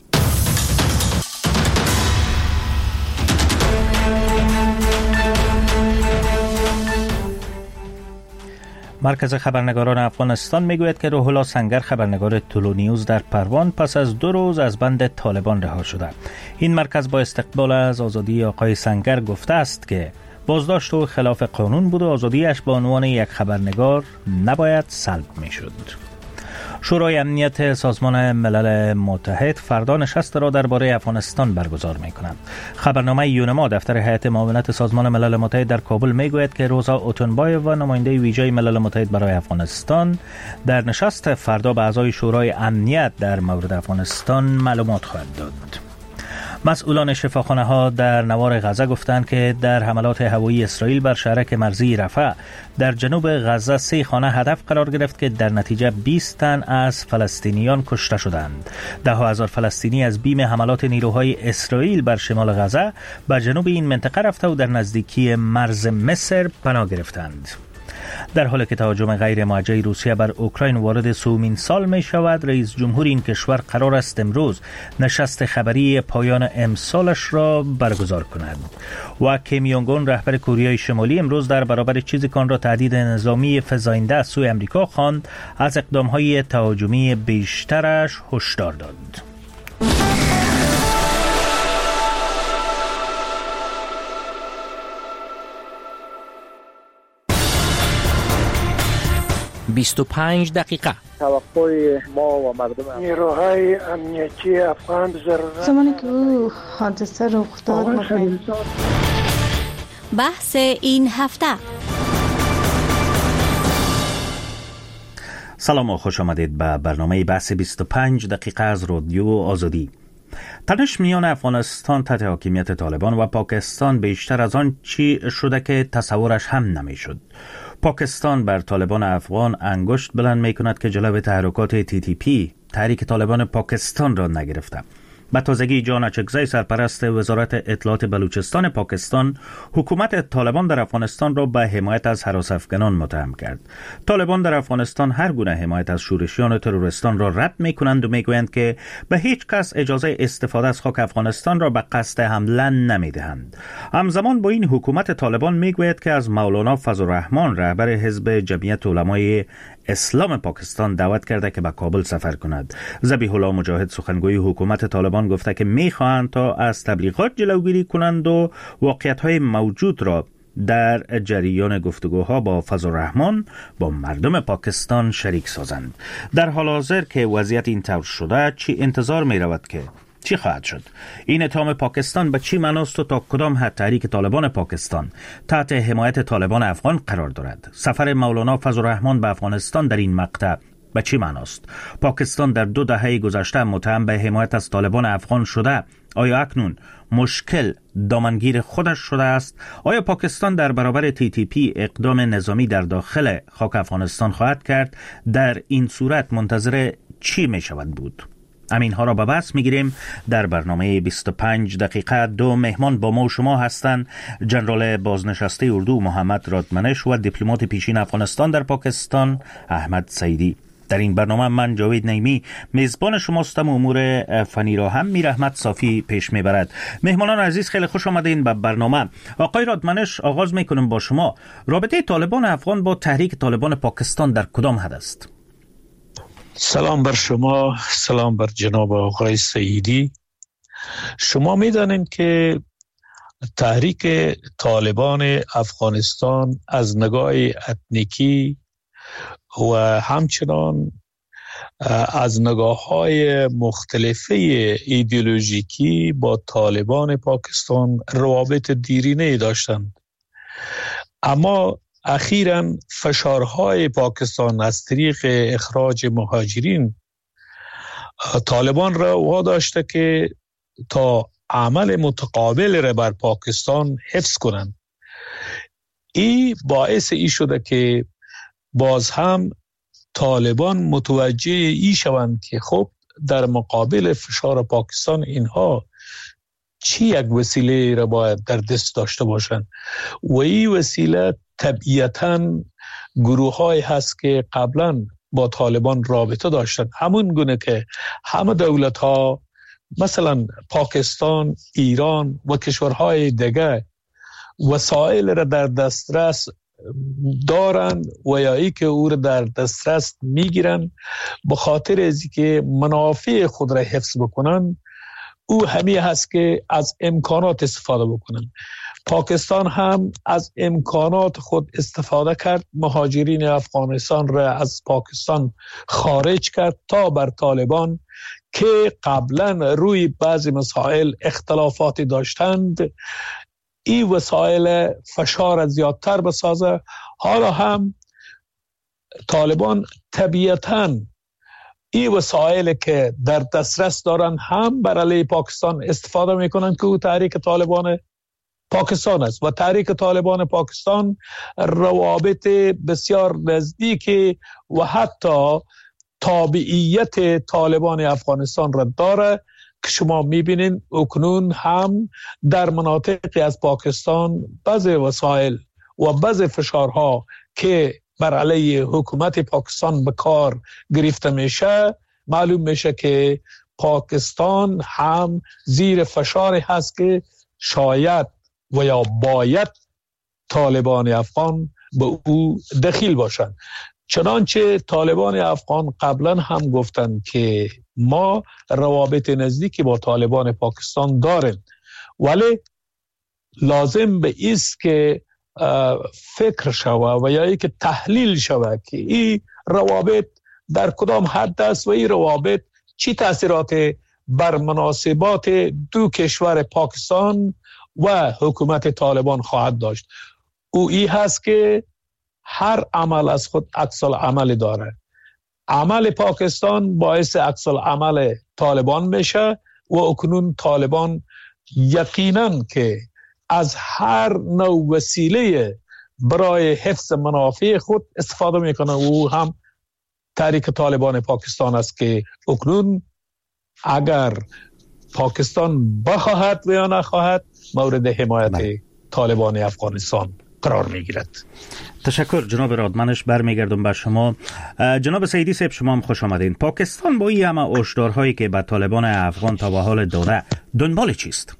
مرکز خبرنگاران افغانستان میگوید که روح الله سنگر، خبرنگار طلوع نیوز در پروان، پس از دو روز از بند طالبان رها شده. این مرکز با استقبال از آزادی آقای سنگر گفته است که بازداشت او خلاف قانون بود و آزادیش به عنوان یک خبرنگار نباید سلب میشد. شورای امنیت سازمان ملل متحد فردا نشست را درباره افغانستان برگزار می‌کند. خبرنامه یونما دفتر هیئت معاونت سازمان ملل متحد در کابل میگوید که روزا اوتنبایو و نماینده ویژه ملل متحد برای افغانستان در نشست فردا به اعضای شورای امنیت در مورد افغانستان معلومات خواهد داد. مسئولان شفاخانه ها در نوار غزه گفتند که در حملات هوایی اسرائیل بر شهرک مرزی رفح در جنوب غزه سه خانه هدف قرار گرفت که در نتیجه بیست تن از فلسطینیان کشته شدند. ده هزار فلسطینی از بیم حملات نیروهای اسرائیل بر شمال غزه به جنوب این منطقه رفته و در نزدیکی مرز مصر پناه گرفتند. در حالی که تهاجم غیر موجه روسیه بر اوکراین وارد سومین سال می شود، رئیس جمهور این کشور قرار است امروز نشست خبری پایان امسالش را برگزار کند. و کیم یونگ اون رهبر کره شمالی امروز در برابر چیزی که آن را تهدید نظامی فزاینده از سوی امریکا خواند، از اقدام‌های تهاجمی بیشترش هشدار داد. بیست و پنج دقیقه. توقع ما و مردم نیروهای امنیتی افغان ضرورت زمانی که او حادثه رخ داد بحث این هفته. سلام و خوش آمدید به برنامه بحث بیست و پنج دقیقه از رادیو آزادی. تنش میان افغانستان تحت حاکمیت طالبان و پاکستان بیشتر از آن چی شده که تصورش هم نمیشد. پاکستان بر طالبان افغان انگشت بلند می کند که جلوی تحرکات تی تی پی، تحریک طالبان پاکستان را نگرفته. به تازگی جان اچکزی، سرپرست وزارت اطلاعات بلوچستان پاکستان، حکومت طالبان در افغانستان را به حمایت از هراس افغانان متهم کرد. طالبان در افغانستان هر گونه حمایت از شورشیان و تروریستان را رد می کنند و می گویند که به هیچ کس اجازه استفاده از خاک افغانستان را به قصد حمله نمی دهند. همزمان با این حکومت طالبان می گوید که از مولانا فضل الرحمن، رهبر حزب جمعیت علمای اسلام پاکستان، دعوت کرده که به کابل سفر کند. ذبیح الله مجاهد، سخنگوی حکومت طالبان، گفته که می‌خواهند تا از تبلیغات جلوگیری کنند و واقعیت‌های موجود را در جریان گفتگوها با فضل الرحمن با مردم پاکستان شریک سازند. در حال حاضر که وضعیت این طور شده، چی انتظار می‌رود که چی خواهد شد؟ این اتهام پاکستان به چی معناست و تا کدام حد تحریک طالبان پاکستان تحت حمایت طالبان افغان قرار دارد؟ سفر مولانا فضل الرحمن به افغانستان در این مقطع به چی معناست؟ پاکستان در دو دهه گذشته متهم به حمایت از طالبان افغان شده. آیا اکنون مشکل دامنگیر خودش شده است؟ آیا پاکستان در برابر تی تی پی اقدام نظامی در داخل خاک افغانستان خواهد کرد؟ در این صورت منتظر چی می شود بود؟ همین ها را به بحث میگیریم در برنامه بیست و پنج دقیقه. دو مهمان با ما و شما هستند: جنرال بازنشسته اردو محمد رادمنش و دیپلمات پیشین افغانستان در پاکستان احمد سعیدی. در این برنامه من جاوید نیمی میزبان شماستم. امور فنی را هم میر احمد صافی پیش میبرد. مهمانان عزیز، خیلی خوش آمدین به برنامه. آقای رادمنش، آغاز میکنم با شما. رابطه طالبان افغان با تحریک طالبان پاکستان در کدام حد است؟ سلام بر شما، سلام بر جناب آقای سعیدی. شما میدانید که تحریک طالبان افغانستان از نگاه اتنیکی و همچنان از نگاه‌های مختلفه ایدئولوژیکی با طالبان پاکستان روابط دیرینه داشتند، اما اخیراً فشارهای پاکستان از طریق اخراج مهاجرین طالبان را واداشته که تا عمل متقابل را بر پاکستان حفظ کنند. این باعث ای شده که باز هم طالبان متوجه ای شوند که خب در مقابل فشار پاکستان اینها چی یک وسیله را باید در دست داشته باشند و این وسیله طبیعتاً گروه های هست که قبلا با طالبان رابطه داشتند، همون گونه که همه دولت ها مثلا پاکستان، ایران و کشورهای دیگه وسایل را در دسترس دارند و یا ای که او را در دسترس میگیرن به خاطر از که منافع خود را حفظ بکنن، او همی هست که از امکانات استفاده بکنن. پاکستان هم از امکانات خود استفاده کرد، مهاجرین افغانستان را از پاکستان خارج کرد تا بر طالبان که قبلا روی بعضی مسائل اختلافاتی داشتند این وسایل فشار زیادتر بسازه. حالا هم طالبان طبیعتاً این وسایل که در دسترس دارن هم بر علیه پاکستان استفاده میکنن که او تحریک طالبان پاکستان است و تحریک طالبان پاکستان روابط بسیار نزدیک و حتی تابعیت طالبان افغانستان را داره که شما میبینین اکنون هم در مناطقی از پاکستان بعض وسایل و بعض فشارها که بر علیه حکومت پاکستان به کار گرفته میشه، معلوم میشه که پاکستان هم زیر فشاری هست که شاید و یا باید طالبان افغان به او دخیل باشند. چنانچه طالبان افغان قبلا هم گفتند که ما روابط نزدیکی با طالبان پاکستان داریم، ولی لازم به ایست که فکر شوه و یا ای که تحلیل شوه که این روابط در کدام حد است و این روابط چی تاثیرات بر مناسبات دو کشور پاکستان و حکومت طالبان خواهد داشت. او ای هست که هر عمل از خود عکس العمل داره. عمل پاکستان باعث عکس العمل طالبان میشه و اکنون طالبان یقینا که از هر نوع وسیله برای حفظ منافع خود استفاده میکنه و او هم تحریک طالبان پاکستان است که اکنون اگر پاکستان بخواهد و یا نخواهد مورد حمایت بله. طالبان افغانستان قرار میگیرد. تشکر جناب رادمنش. برمیگردم به شما. جناب سعیدی صاحب شما هم خوش آمدین. پاکستان با این همه هشدارهایی که به طالبان افغان تا به حال داده دنبال چیست؟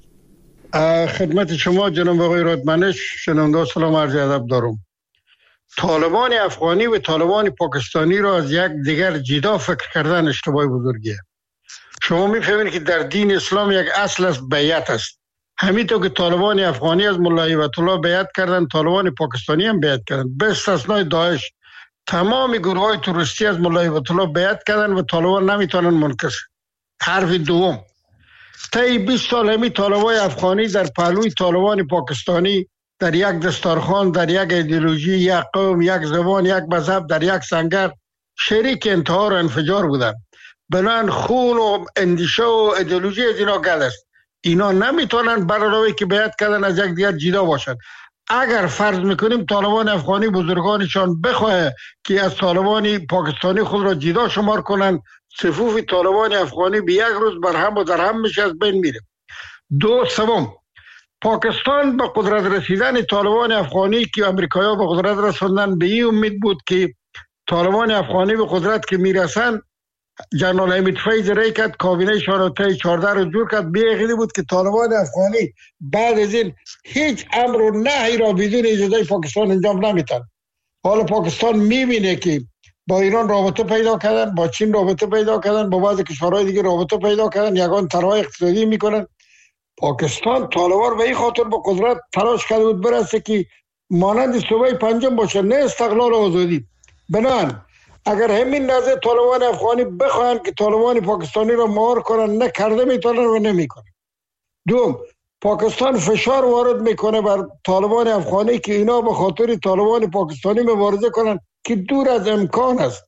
خدمت شما جناب آقای رادمنش شنونده سلام عرض ادب دارم. طالبان افغانی و طالبان پاکستانی را از یک دیگر جدا فکر کردن اشتباه بزرگیه. شما میفهمید که در دین اسلام یک اصل است بیعت است. همینطور که طالبان افغانی از ملا هیبت الله بیعت کردن، طالبان پاکستانی هم بیعت کردن. به استثنای داعش تمام گروه های تروریستی از ملا هیبت الله بیعت کردن و طالبان نمیتونن منکر شن. حرف دوم، طی بیست سال همی طالبان افغانی در پهلوی طالبان پاکستانی در یک دستارخوان، در یک ایدئولوژی، یک قوم، یک زبان، یک مذهب، در یک سنگر شریک انتحار و انفجار بودن. بنان خون و اندیشه و ایدئولوژی از اینا گل است. اینا نمیتونن برای که بیعت کردن از یک دیگر جدا باشند. اگر فرض میکنیم طالبان افغانی بزرگانشان بخواه که از طالبان پاکستانی خود را جدا شمار کنند، صفوف طالبان افغانی به یک روز برهم و درهم میشه، از بین میره. دو سوم، پاکستان به قدرت رسیدن طالبان افغانی که امریکایی‌ها به قدرت رسوندن به این امید بود که طالبان افغانی به قدرت که میرسن جنرال حمید فیض رای کرد، کابینه شانوتای چهارده رو جور کرد. بیعقیده بود که طالبان افغانی بعد از این هیچ امر و نهی را بدون اجازه پاکستان انجام نمیتن. حالا پاکستان میبینه که با ایران رابطه پیدا کردن، با چین رابطه پیدا کردن، با بعضی کشورهای دیگه رابطه پیدا کردن، یگان طرح اقتصادی میکنن. پاکستان طالبان به این خاطر با قدرت تلاش کرده بود برسه که مانند صوبه پنجم باشه، نه استقلال و آزادی. بنان اگر همین نظر طالبان افغانی بخواهند که طالبان پاکستانی را مهار کنن، نکرده میتونن و نمیکنن. دوم، پاکستان فشار وارد میکنه بر طالبان افغانی که اینا به خاطر طالبان پاکستانی مبارزه کنن که دور از امکان است.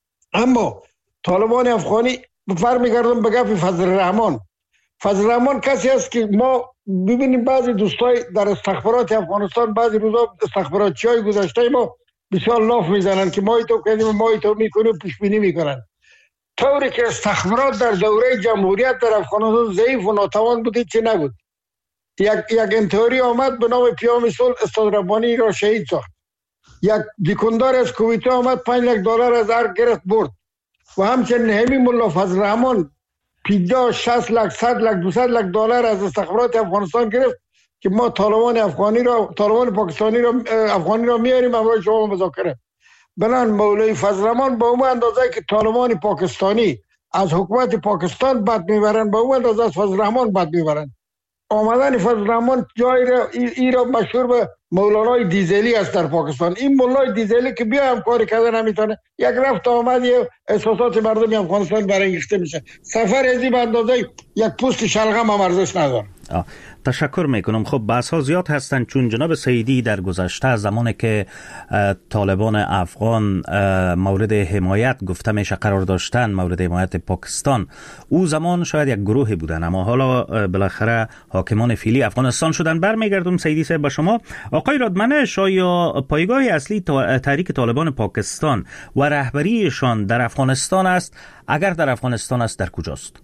اما طالبان افغانی برمیگردم به گپ فضل الرحمن. فضل الرحمن کسی است که ما ببینیم بعضی دوستای در استخبارات افغانستان بعضی روزا استخباراتچی های گذشته ما بسیار لاف میزنن که ما ایتو کنیم ما ایتو میکنیم پیش بینی میکنن. طوری که استخبارات در دوره جمهوریت در افغانستان ضعیف و ناتوان بود، چی نبود. یک یک انتحاری آمد به نام پیام صلح استاد ربانی را شهید ساخت. یک دیکندار از کویته آمد پنج لک دلار از ارگ گرفت برد. و همچنین همین ملا فضل الرحمن پنجاه شصت لک صد لک دویست لک دلار از استخبارات افغانستان گرفت که ما طالبان افغانی را طالبان پاکستانی را افغانی را میاریم امروز شما مذاکره. بنان مولوی فضل الرحمن با اون اندازه که طالبان پاکستانی از حکومت پاکستان بد میبرن، با اون اندازه از فضل الرحمن بد میبرن. آمدن فضل الرحمن جای را ای را مشهور به مولانای دیزلی است در پاکستان. این مولای دیزلی که بیا هم کاری کردن نمیتونه، یک رفت آمد احساسات مردم افغانستان برانگیخته میشه. سفر ازی به اندازه یک پوست شلغم هم ارزش نداره. تشکر میکنم. خب بحث ها زیاد هستند، چون جناب سعیدی در گذشته زمانی که طالبان افغان مورد حمایت گفته میشه قرار داشتن، مورد حمایت پاکستان، او زمان شاید یک گروهی بودن، اما حالا بالاخره حاکمان فعلی افغانستان شدن. برمیگردم سعیدی صاحب با شما. آقای رادمنش، آیا پایگاه اصلی تحریک طالبان پاکستان و رهبریشان در افغانستان است؟ اگر در افغانستان است، در کجاست؟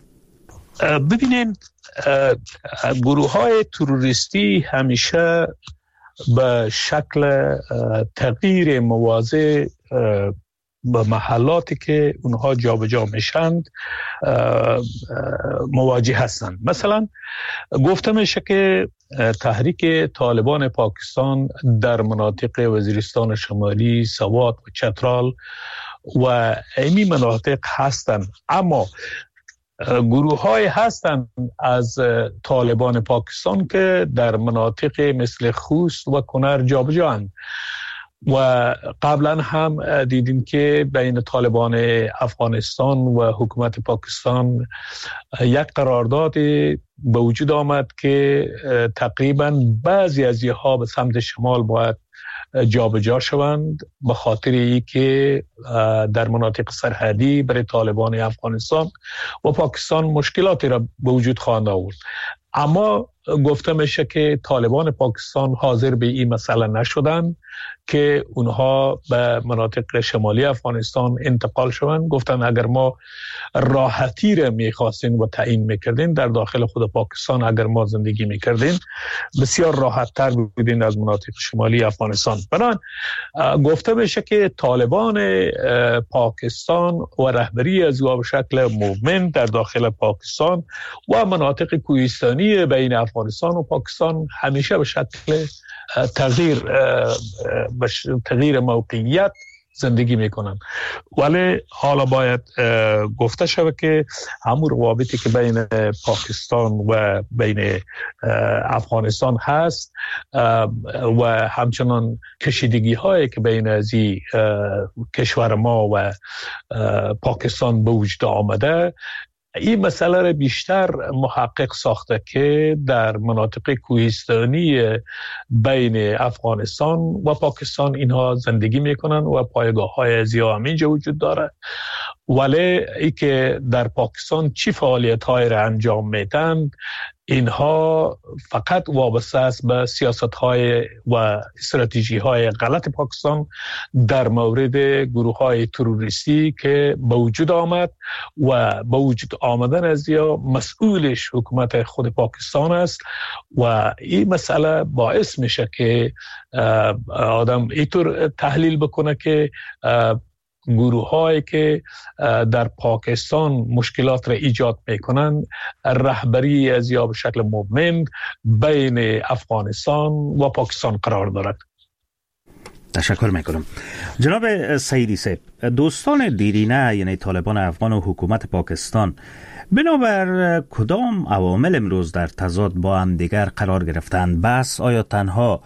ببینین، گروه های تروریستی همیشه به شکل تغییر مواضع به محلاتی که اونها جابجا میشند مواجه هستند. مثلا گفته میشه که تحریک طالبان پاکستان در مناطق وزیرستان شمالی، سوات و چترال و این مناطق هستند، اما گروه های هستند از طالبان پاکستان که در مناطق مثل خوست و کنر جابجا اند. و قبلا هم دیدیم که بین طالبان افغانستان و حکومت پاکستان یک قرارداد به وجود آمد که تقریبا بعضی از اینها به سمت شمال باید جابجا شوند، به خاطر ای که در مناطق سرحدی برای طالبان افغانستان و پاکستان مشکلاتی را به وجود خواهند آورد. اما گفته میشه که طالبان پاکستان حاضر به این مسئله نشدن که اونها به مناطق شمالی افغانستان انتقال شوند. گفتن اگر ما راحتی را میخواستیم و تعیین میکردیم در داخل خود پاکستان، اگر ما زندگی میکردیم بسیار راحت تر بودیم از مناطق شمالی افغانستان. بنان گفته میشه که طالبان پاکستان و رهبری از او به شکل موومنت در داخل پاکستان و مناطق کوهستانی بین افغانستان و پاکستان همیشه به شکل تغییر تغییر موقعیت زندگی میکنن. ولی حالا باید گفته شود که همون روابطی که بین پاکستان و بین افغانستان هست و همچنان کشیدگی هایی که بین از کشور ما و پاکستان به وجود آمده، این مسئله را بیشتر محقق ساخته که در مناطق کوهستانی بین افغانستان و پاکستان اینها زندگی میکنن و پایگاه های زیاد هم اینجا وجود داره. ولی ای که در پاکستان چی فعالیت های را انجام میدن، اینها فقط وابسته است به سیاست های و استراتژی های غلط پاکستان در مورد گروه های تروریستی که به وجود آمد و به وجود آمدن از یا مسئولش حکومت خود پاکستان است. و این مسئله باعث میشه که آدم اینطور تحلیل بکنه که گروه هایی که در پاکستان مشکلات را ایجاد میکنند رهبری از یا به شکل موومنت بین افغانستان و پاکستان قرار دارد. تشکر میکنم. جناب سعیدی صاحب، دوستان دیرینه یعنی طالبان افغان و حکومت پاکستان بنابر کدام عوامل امروز در تضاد با هم دیگر قرار گرفتند؟ بس آیا تنها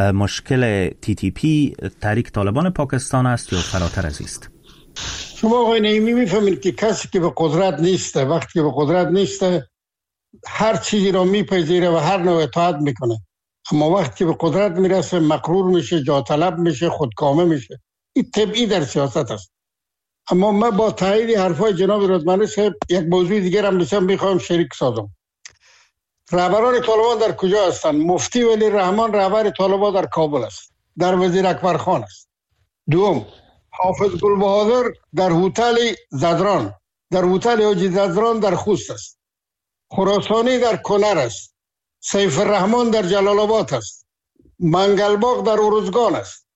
مشکل تی تی پی تحریک طالبان پاکستان است یا فراتر از است؟ شما آقای نعیمی میفهمید که کسی که به قدرت نیسته، وقتی که به قدرت نیسته هر چیزی را میپذیره و هر نوع اطاعت میکنه، اما وقتی که به قدرت میرسه مغرور میشه، جا طلب میشه، خودکامه میشه. این طبیعی در سیاست است. اما من با تایید حرفای جناب رادمنش صاحب یک موضوع دیگر هم بسیار میخوام شریک سازم. رهبران طالبان در کجا هستند؟ مفتی ولی رحمان رهبر طالبان در کابل است، در وزیر اکبر خان است. دوم، حافظ گلبهادر در هتل زدران، در هتل حاجی زدران در خوست است. خراسانی در کنر است. سیف الرحمن در جلال آباد است. منگلباغ در ارزگان است.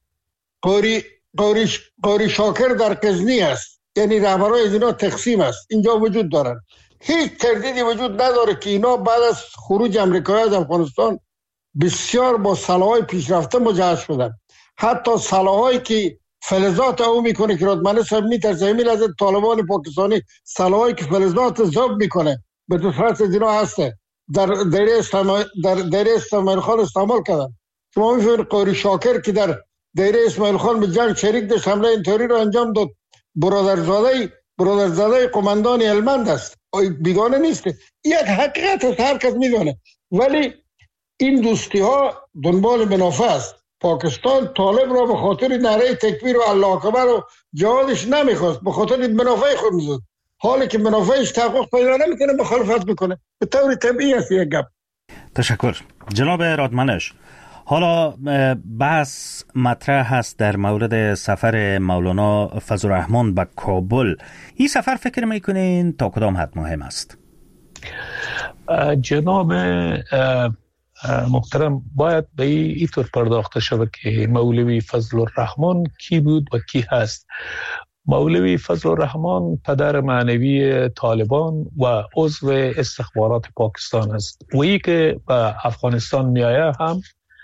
قاری قاری قاری شاکر در غزنی است. یعنی رهبرای از اینا تقسیم است، اینجا وجود دارند. هیچ تردیدی وجود نداره که اینا بعد از خروج امریکایی از افغانستان بسیار با سلاح‌های پیشرفته مجهز شدن. حتی سلاح‌هایی که فلزات او میکنه که رادمنه صاحب میترسه همین از طالبان پاکستانی سلاح‌هایی که فلزات ذوب میکنه به دفعات از اینا هسته در دایره استعمال در دایره اسماعیل خان استعمال کردن. شما میفهمید قاری شاکر که در دایره اسماعیل خان به جنگ شریک داشت، حمله اینطوری رو انجام داد. برادرزاده برادرزاده قماندان هلمند است، بیگانه نیست. یک حقیقت است، هر کس میدونه. ولی این دوستی ها دنبال منافع است. پاکستان طالب را به خاطر نعره تکبیر و الله اکبر و جهادش نمیخواست، به خاطر منافع خود میزد. حالی که منافعش تحقق پیدا نمیکنه مخالفت میکنه. به طور طبیعی است یک گپ. تشکر. جناب رادمنش، حالا بحث مطرح هست در مورد سفر مولانا فضل الرحمن به کابل. این سفر فکر میکنین تا کدام حد مهم است؟ جناب محترم، باید به این طور پرداخته شود که مولوی فضل الرحمن کی بود و کی هست. مولوی فضل الرحمن پدر معنوی طالبان و عضو استخبارات پاکستان است. و ای که به افغانستان می آید هم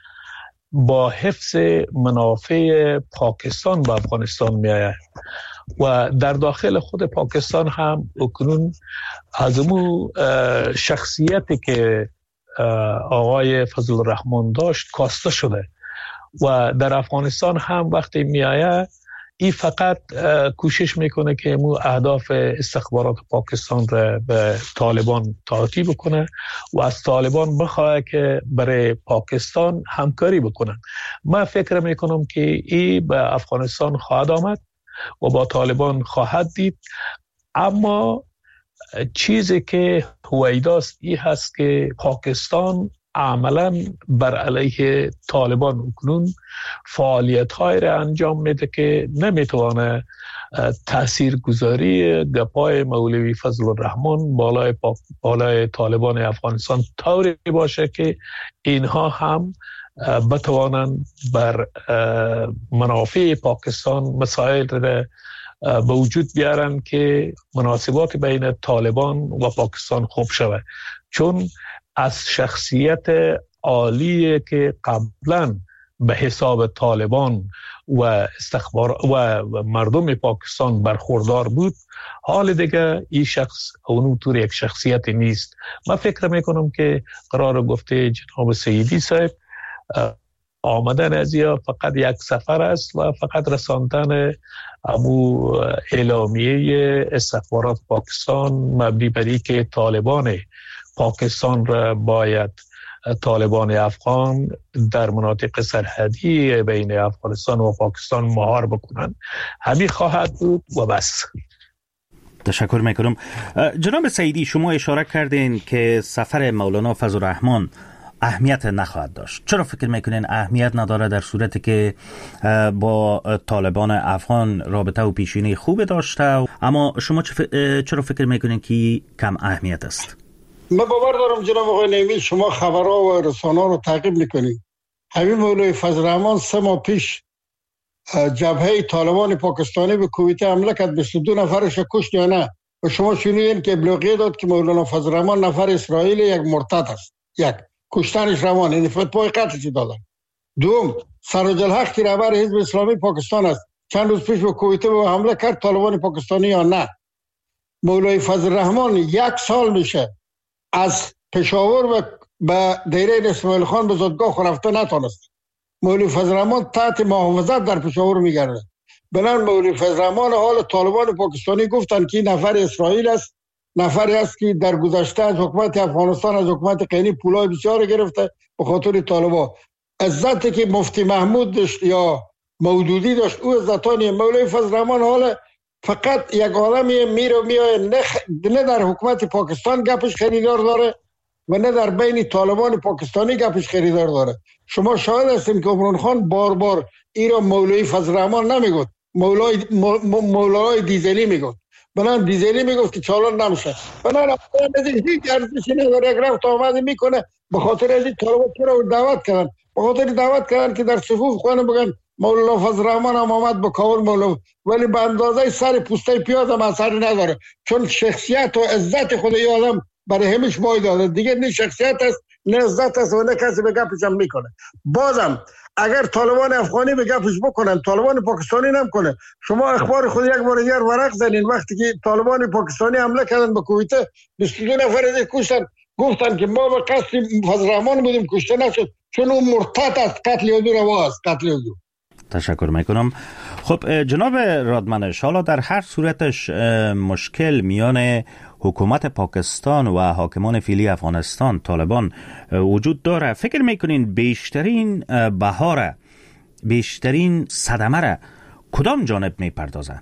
با حفظ منافع پاکستان به افغانستان می آید و در داخل خود پاکستان هم اکنون از اون شخصیتی که آقای فضل الرحمن داشت کاسته شده و در افغانستان هم وقتی می آید این فقط کوشش میکنه که مو اهداف استخبارات پاکستان را به طالبان تعطیل بکنه و از طالبان بخواه که برای پاکستان همکاری بکنن. من فکر میکنم که این به افغانستان خواهد آمد و با طالبان خواهد دید. اما چیزی که هویداست این هست که پاکستان عملاً بر علیه طالبان اکنون فعالیت‌های را انجام میده که نمیتوانه تأثیر گذاری گپای مولوی فضل الرحمن بالای, بالای طالبان افغانستان طوری باشه که اینها هم بتوانند بر منافع پاکستان مسائل را به وجود بیارن که مناسبات بین طالبان و پاکستان خوب شود. چون از شخصیت عالی که قبلا به حساب طالبان و استخبار و مردم پاکستان برخوردار بود، حال دیگه این شخص اونطور یک شخصیت نیست. من فکر میکنم که قرار گفته جناب سیدی صاحب آمدن از یا فقط یک سفر است و فقط رساندن امو اعلامیه استخبارات پاکستان مبنی بر اینکه طالبان پاکستان را باید طالبان افغان در مناطق سرحدی بین افغانستان و پاکستان مهار بکنند، همین خواهد بود و بس. تشکر میکنم. جناب سعیدی، شما اشاره کردین که سفر مولانا فضل الرحمن اهمیت نخواهد داشت. چرا فکر میکنین اهمیت نداره در صورتی که با طالبان افغان رابطه و پیشینی خوب داشته؟ اما شما چرا فکر میکنین که کم اهمیت است؟ من باور دارم جناب آقای نعیمی شما خبرها و رسانه‌ها رو تعقیب میکنید. همین مولوی فضل الرحمن سه ماه پیش جبهه طالبان پاکستانی به کویت حمله کرد، بیست و دو نفرش کشت یا نه؟ و شما شنیدین که ابلاغیه داد که مولانا فضل الرحمن نفر اسرائیل یک مرتد است. یک کشتنش روان، یعنی فتوای قتلش دادن. دوم، سراج الحق که رهبر حزب اسلامی پاکستان است چند روز پیش به کویت به حمله کرد طالبان پاکستانی یا نه؟ مولوی فضل الرحمن یک سال میشه از پشاور و به دیره اسماعیل خان به زادگاه رفته نتونست. مولوی فضل الرحمن تحت محافظت در پشاور میگرده. بنان مولوی فضل الرحمن حال طالبان پاکستانی گفتن که نفر اسرائیل است، نفری است که در گذشته از حکومت افغانستان از حکومت قینی پولای بسیار گرفته به خاطر طالبان. عزتی که مفتی محمود داشت یا مودودی داشت او عزتانی. مولوی فضل الرحمن حال فقط یک آدمی میره و میاد، نه در حکومت پاکستان گپش خریدار داره و نه در بین طالبان پاکستانی گپش خریدار داره. شما شاهد هستیم که عمران خان بار بار ایرا مولوی فضل الرحمن نمیگفت، مولای مولای دیزلی میگفت. بنان دیزلی میگفت که چالان نمیشه. بنان از هیچ ارزشی نداره، یک رفت آمده میکنه. به خاطر از این طالبان چرا دعوت کردن؟ به خاطر دعوت کردن که در صفوف خانه بگن مولانا فضل الرحمن هم آمد به کابل مولانا، ولی به اندازه سر پوسته پیاز هم اثر نداره، چون شخصیت و عزت خود ی آدم برای همش بای داده دیگه. نه شخصیت است نه عزت است و نه کسی به گپش هم میکنه. بازم اگر طالبان افغانی به گپش بکنن طالبان پاکستانی نمیکنه. شما اخبار خود یک بار دیگر ورق زنین. وقتی که طالبان پاکستانی حمله کردن به کویت بیست و دو نفر از کشتن، گفتن که ما به قصد فضل الرحمن بودیم کشته نشد چون اون مرتد است، قتل یادو روا است، قتل یادو. تشکر میکنم. خب جناب رادمنش، حالا در هر صورتش مشکل میان حکومت پاکستان و حاکمان فعلی افغانستان طالبان وجود داره. فکر میکنین بیشترین بهاره، بیشترین صدمه را کدام جانب میپردازه؟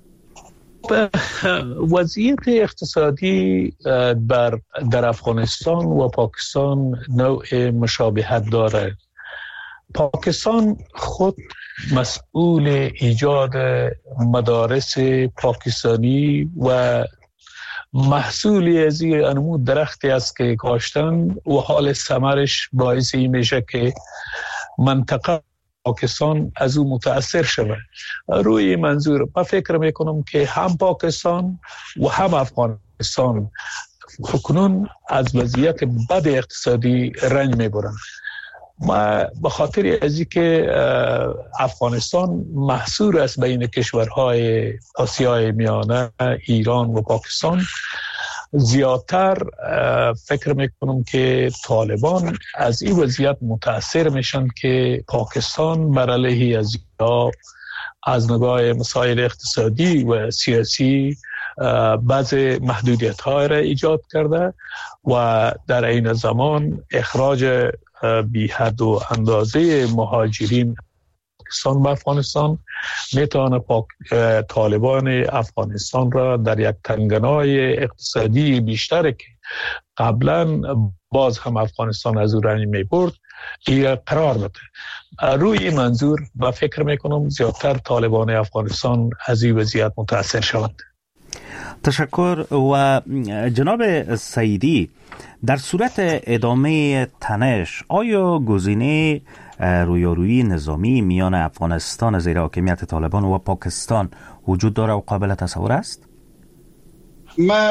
وضعیت اقتصادی بر در افغانستان و پاکستان نوع مشابهت داره. پاکستان خود مسئول ایجاد مدارس پاکستانی و محصولی از این انمو درختی است که کاشتن و حال ثمرش باعث این میشه که منطقه پاکستان از او متاثر شود. روی منظور من فکر میکنم که هم پاکستان و هم افغانستان کنون از وضعیت بد اقتصادی رنج میبرند. ما به خاطر از اینکه افغانستان محصور است بین کشورهای آسیای میانه ایران و پاکستان، زیادتر فکر میکنم که طالبان از این وضعیت متاثر میشن که پاکستان بر علیه از یا از نگاه مسائل اقتصادی و سیاسی بعض محدودیت های را ایجاد کرده و در این زمان اخراج بی حد و اندازه مهاجرین پاکستان و افغانستان میتونه پاک... طالبان افغانستان را در یک تنگنای اقتصادی بیشتر که قبلا باز هم افغانستان از او رنج میبرد این قرار بده. روی منظور با فکر میکنم زیادتر طالبان افغانستان از این وضعیت متاثر شوند. تشکر. و جناب سعیدی، در صورت ادامه تنش آیا گزینه رویارویی نظامی میان افغانستان زیر حاکمیت طالبان و پاکستان وجود داره و قابل تصور است؟ من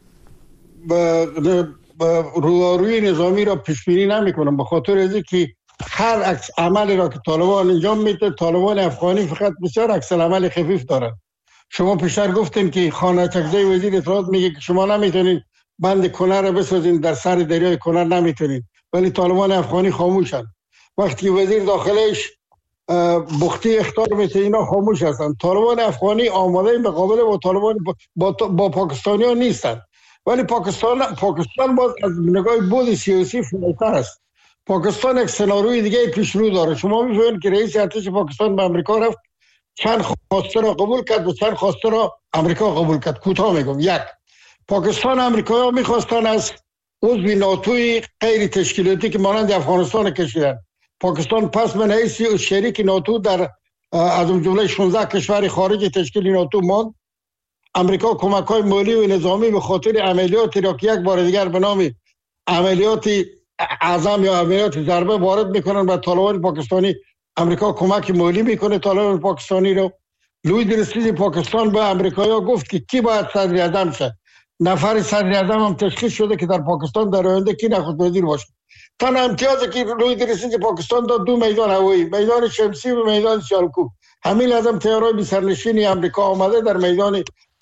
رویارویی نظامی را پیش بینی نمی کنم، به خاطر از اینکه هر عکس عملی را که طالبان انجام میده، طالبان افغانی فقط بسیار عکس عمل خفیف دارن. شما پیشتر گفتین که خانه چکزی وزیر اطلاعات میگه که شما نمیتونین بند کنر را بسازین در سر دریای کنر، نمیتونین، ولی طالبان افغانی خاموشن. وقتی وزیر داخلش بختی اختار میشه اینا خاموش هستن. طالبان افغانی آماده مقابله با طالبان با, با پاکستانی ها نیستن، ولی پاکستان پاکستان باز از نگاه بود سیاسی فراتر است. پاکستان یک سناریوی دیگه پیش رو داره. شما می‌فهمید که رئیس ارتش پاکستان به آمریکا رفت، چند خواسته را قبول کرد و چند خواسته را آمریکا قبول کرد. کوتاه میگم، یک، پاکستان و آمریکا میخواستن از عضو ناتوی غیر تشکیلاتی که مانند افغانستان کشیدن. پاکستان پس من حیث شریک ناتو در از جمله شانزده کشور خارج تشکیل ناتو ماند. آمریکا کمک‌های مالی و نظامی به خاطر عملیاتی را که یک بار دیگر به نام عملیات اعظم یا عملیات ضربه وارد میکنن به طالبان پاکستانی، آمریکا کمک مالی میکنه طالبان پاکستانی رو. لوی درستیزی پاکستان به آمریکایی‌ها گفت که کی باید صدر اعظم شه. نفر صدر اعظم هم تشخیص شده که در پاکستان در آینده کی نخست وزیر باشه. تنها امتیازی که روی درسنج پاکستان داد دو میدان هوایی، میدان شمسی و میدان سیالکوب. همین لازم تیارای بی سرنشین امریکا آمده در میدان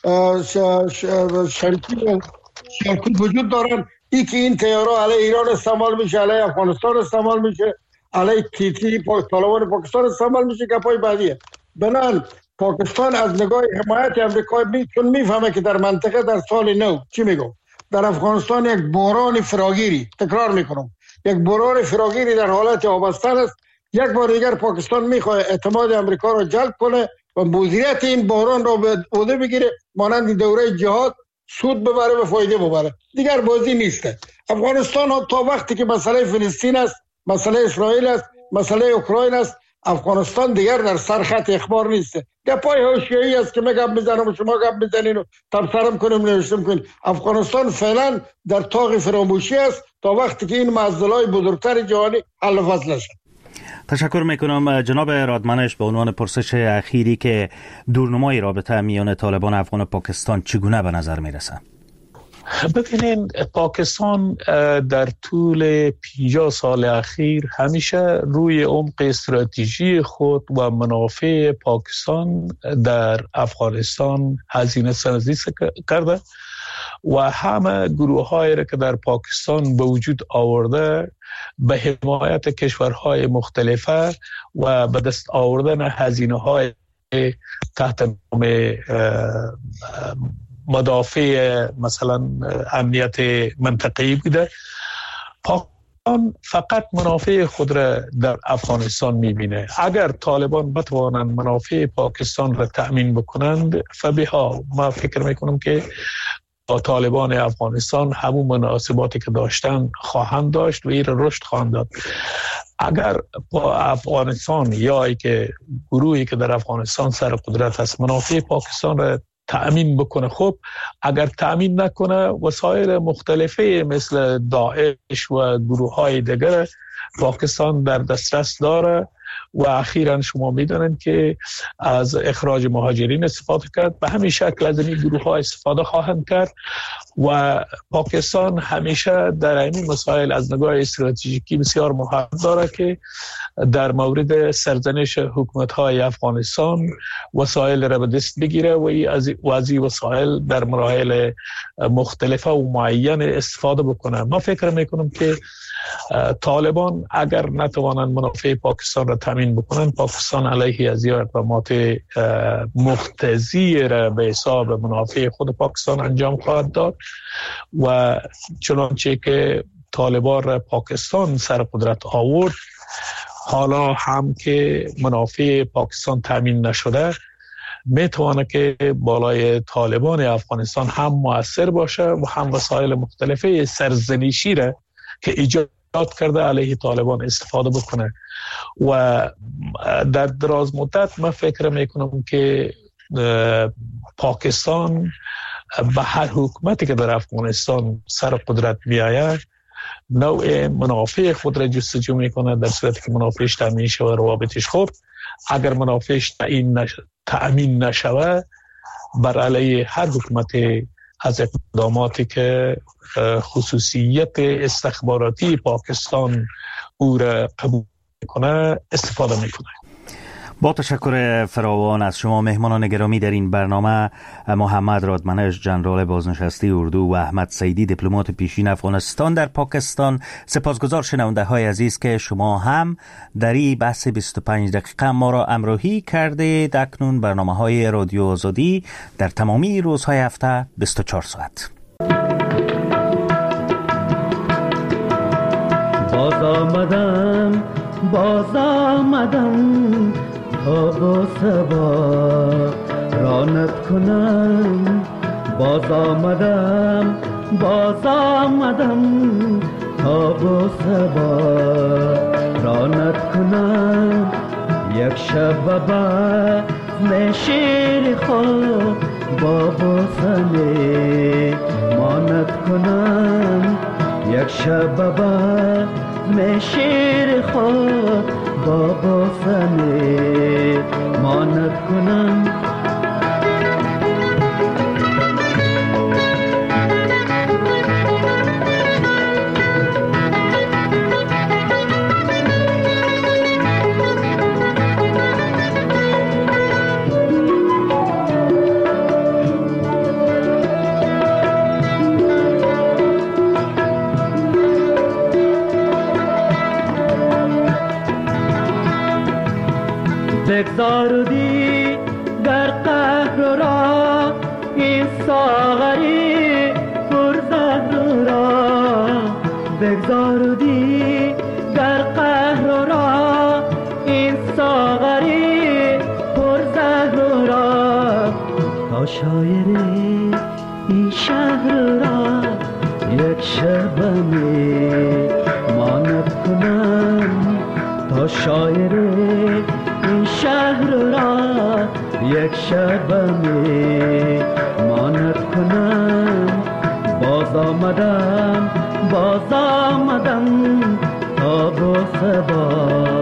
شمسی و سیالکوب وجود دارن. ای که این تیارا علیه ایران استعمال میشه، علیه افغانستان استعمال میشه، علیه تیتی طالبان پاکستان استعمال میشه. گپای بعدیه. بنان پاکستان از نگاه حمایت امریکا چون میفهمه که در منطقه در سال نو چی میگم در افغانستان یک بحران فراگیری، تکرار میکنم، یک بحران فراگیری در حالت آبستن است. یک بار دیگر پاکستان میخواد اعتماد امریکا را جلب کنه و مدیریت این بحران را به عهده بگیره، مانند دوره جهاد سود ببره و فایده ببره. دیگر بازی نیسته. افغانستان تا وقتی که مسئله فلسطین است، مسئله اسرائیل است، مسئله اوکراین است، افغانستان دیگر در سر خط اخبار نیسته. گپای حاشیه‌ای است که من گپ میزنم و شما گپ میزنین و تبصرم کنیم نوشتم کنیم. افغانستان فعلا در طاق فراموشی است تا وقتی که این معضلات بزرگتر جهانی حل و فصل نشد. تشکر میکنم جناب رادمنش. به عنوان پرسش اخیری که دورنمای رابطه میان طالبان افغان و پاکستان چگونه به نظر میرسه؟ ببینین پاکستان در طول پنجاه سال اخیر همیشه روی عمق استراتژی خود و منافع پاکستان در افغانستان هزینه سازی کرده و همه گروه هایی را که در پاکستان به وجود آورده به حمایت کشورهای مختلفه و به دست آوردن هزینه های تحت نام مدافع مثلا امنیت منطقه‌ای بوده. پاکستان فقط منافع خود را در افغانستان میبینه. اگر طالبان بتوانند منافع پاکستان را تأمین بکنند فبها. ما فکر میکنم که با طالبان افغانستان همون مناسباتی که داشتن خواهند داشت و این را رشد خواهند داد. اگر با افغانستان یا ای که گروهی که در افغانستان سر قدرت است منافع پاکستان را تأمین بکنه، خب اگر تأمین نکنه وسایل مختلفه مثل داعش و گروه های دیگر پاکستان در دسترس داره و اخیراً شما میدونید که از اخراج مهاجرین استفاده کرد. به همین شکل از این گروه ها استفاده خواهند کرد و پاکستان همیشه در این مسائل از نگاه استراتژیکی بسیار مهم داره که در مورد سرزنش حکومت های افغانستان وسایل را به دست بگیره و از این وسایل در مراحل مختلفه و معین استفاده بکنه. ما فکر میکنم که طالبان اگر نتوانند منافع پاکستان را تامین بکنن، پاکستان علیه از این اقدامات مقتضی را به حساب منافع خود پاکستان انجام خواهد داد و چنانچه که طالبان را پاکستان سر قدرت آورد، حالا هم که منافع پاکستان تامین نشده میتونه که بالای طالبان افغانستان هم مؤثر باشه و هم وسایل مختلفه سرزنشی را که ایجاد کرده علیه طالبان استفاده بکنه و در دراز مدت من فکر میکنم که پاکستان به هر حکومتی که در افغانستان سر قدرت بیاید نوع منافع خود را جستجو میکنه در صورتی که منافعش تامین شود روابطش خوب. اگر منافعش تامین نشود بر علیه هر حکومت از اقداماتی که خصوصیت استخباراتی پاکستان او را قبول کنه استفاده میکنه. با تشکر فراوان از شما مهمانان گرامی در این برنامه، محمد رادمنش ژنرال بازنشسته اردو و احمد سیدی دیپلمات پیشین افغانستان در پاکستان. سپاسگزار شنونده های عزیز که شما هم در این بحث بیست و پنج دقیقه ما را همراهی کردید. اکنون برنامه های رادیو آزادی در تمامی روزهای هفته بیست و چهار ساعت. باز آمدم باز آمدم تا با سبا رانت کنم. باز آمدم باز آمدم تا با سبا رانت کنم. یک شب بزم شیر خود با بوسنه مانت کنم. یک شب بزم شیر خود با بوسنه مانت کنم. بگذاردی در قهر را این ساغری پرزهر را، بگذاردی در قهر را این ساغری پرزهر را، تا شاعر این شهر را یک شب می ماند کنم، تا شاعر این شهر را یک شب می ماند کنم. باز آمدم باز آمدم تا با سبا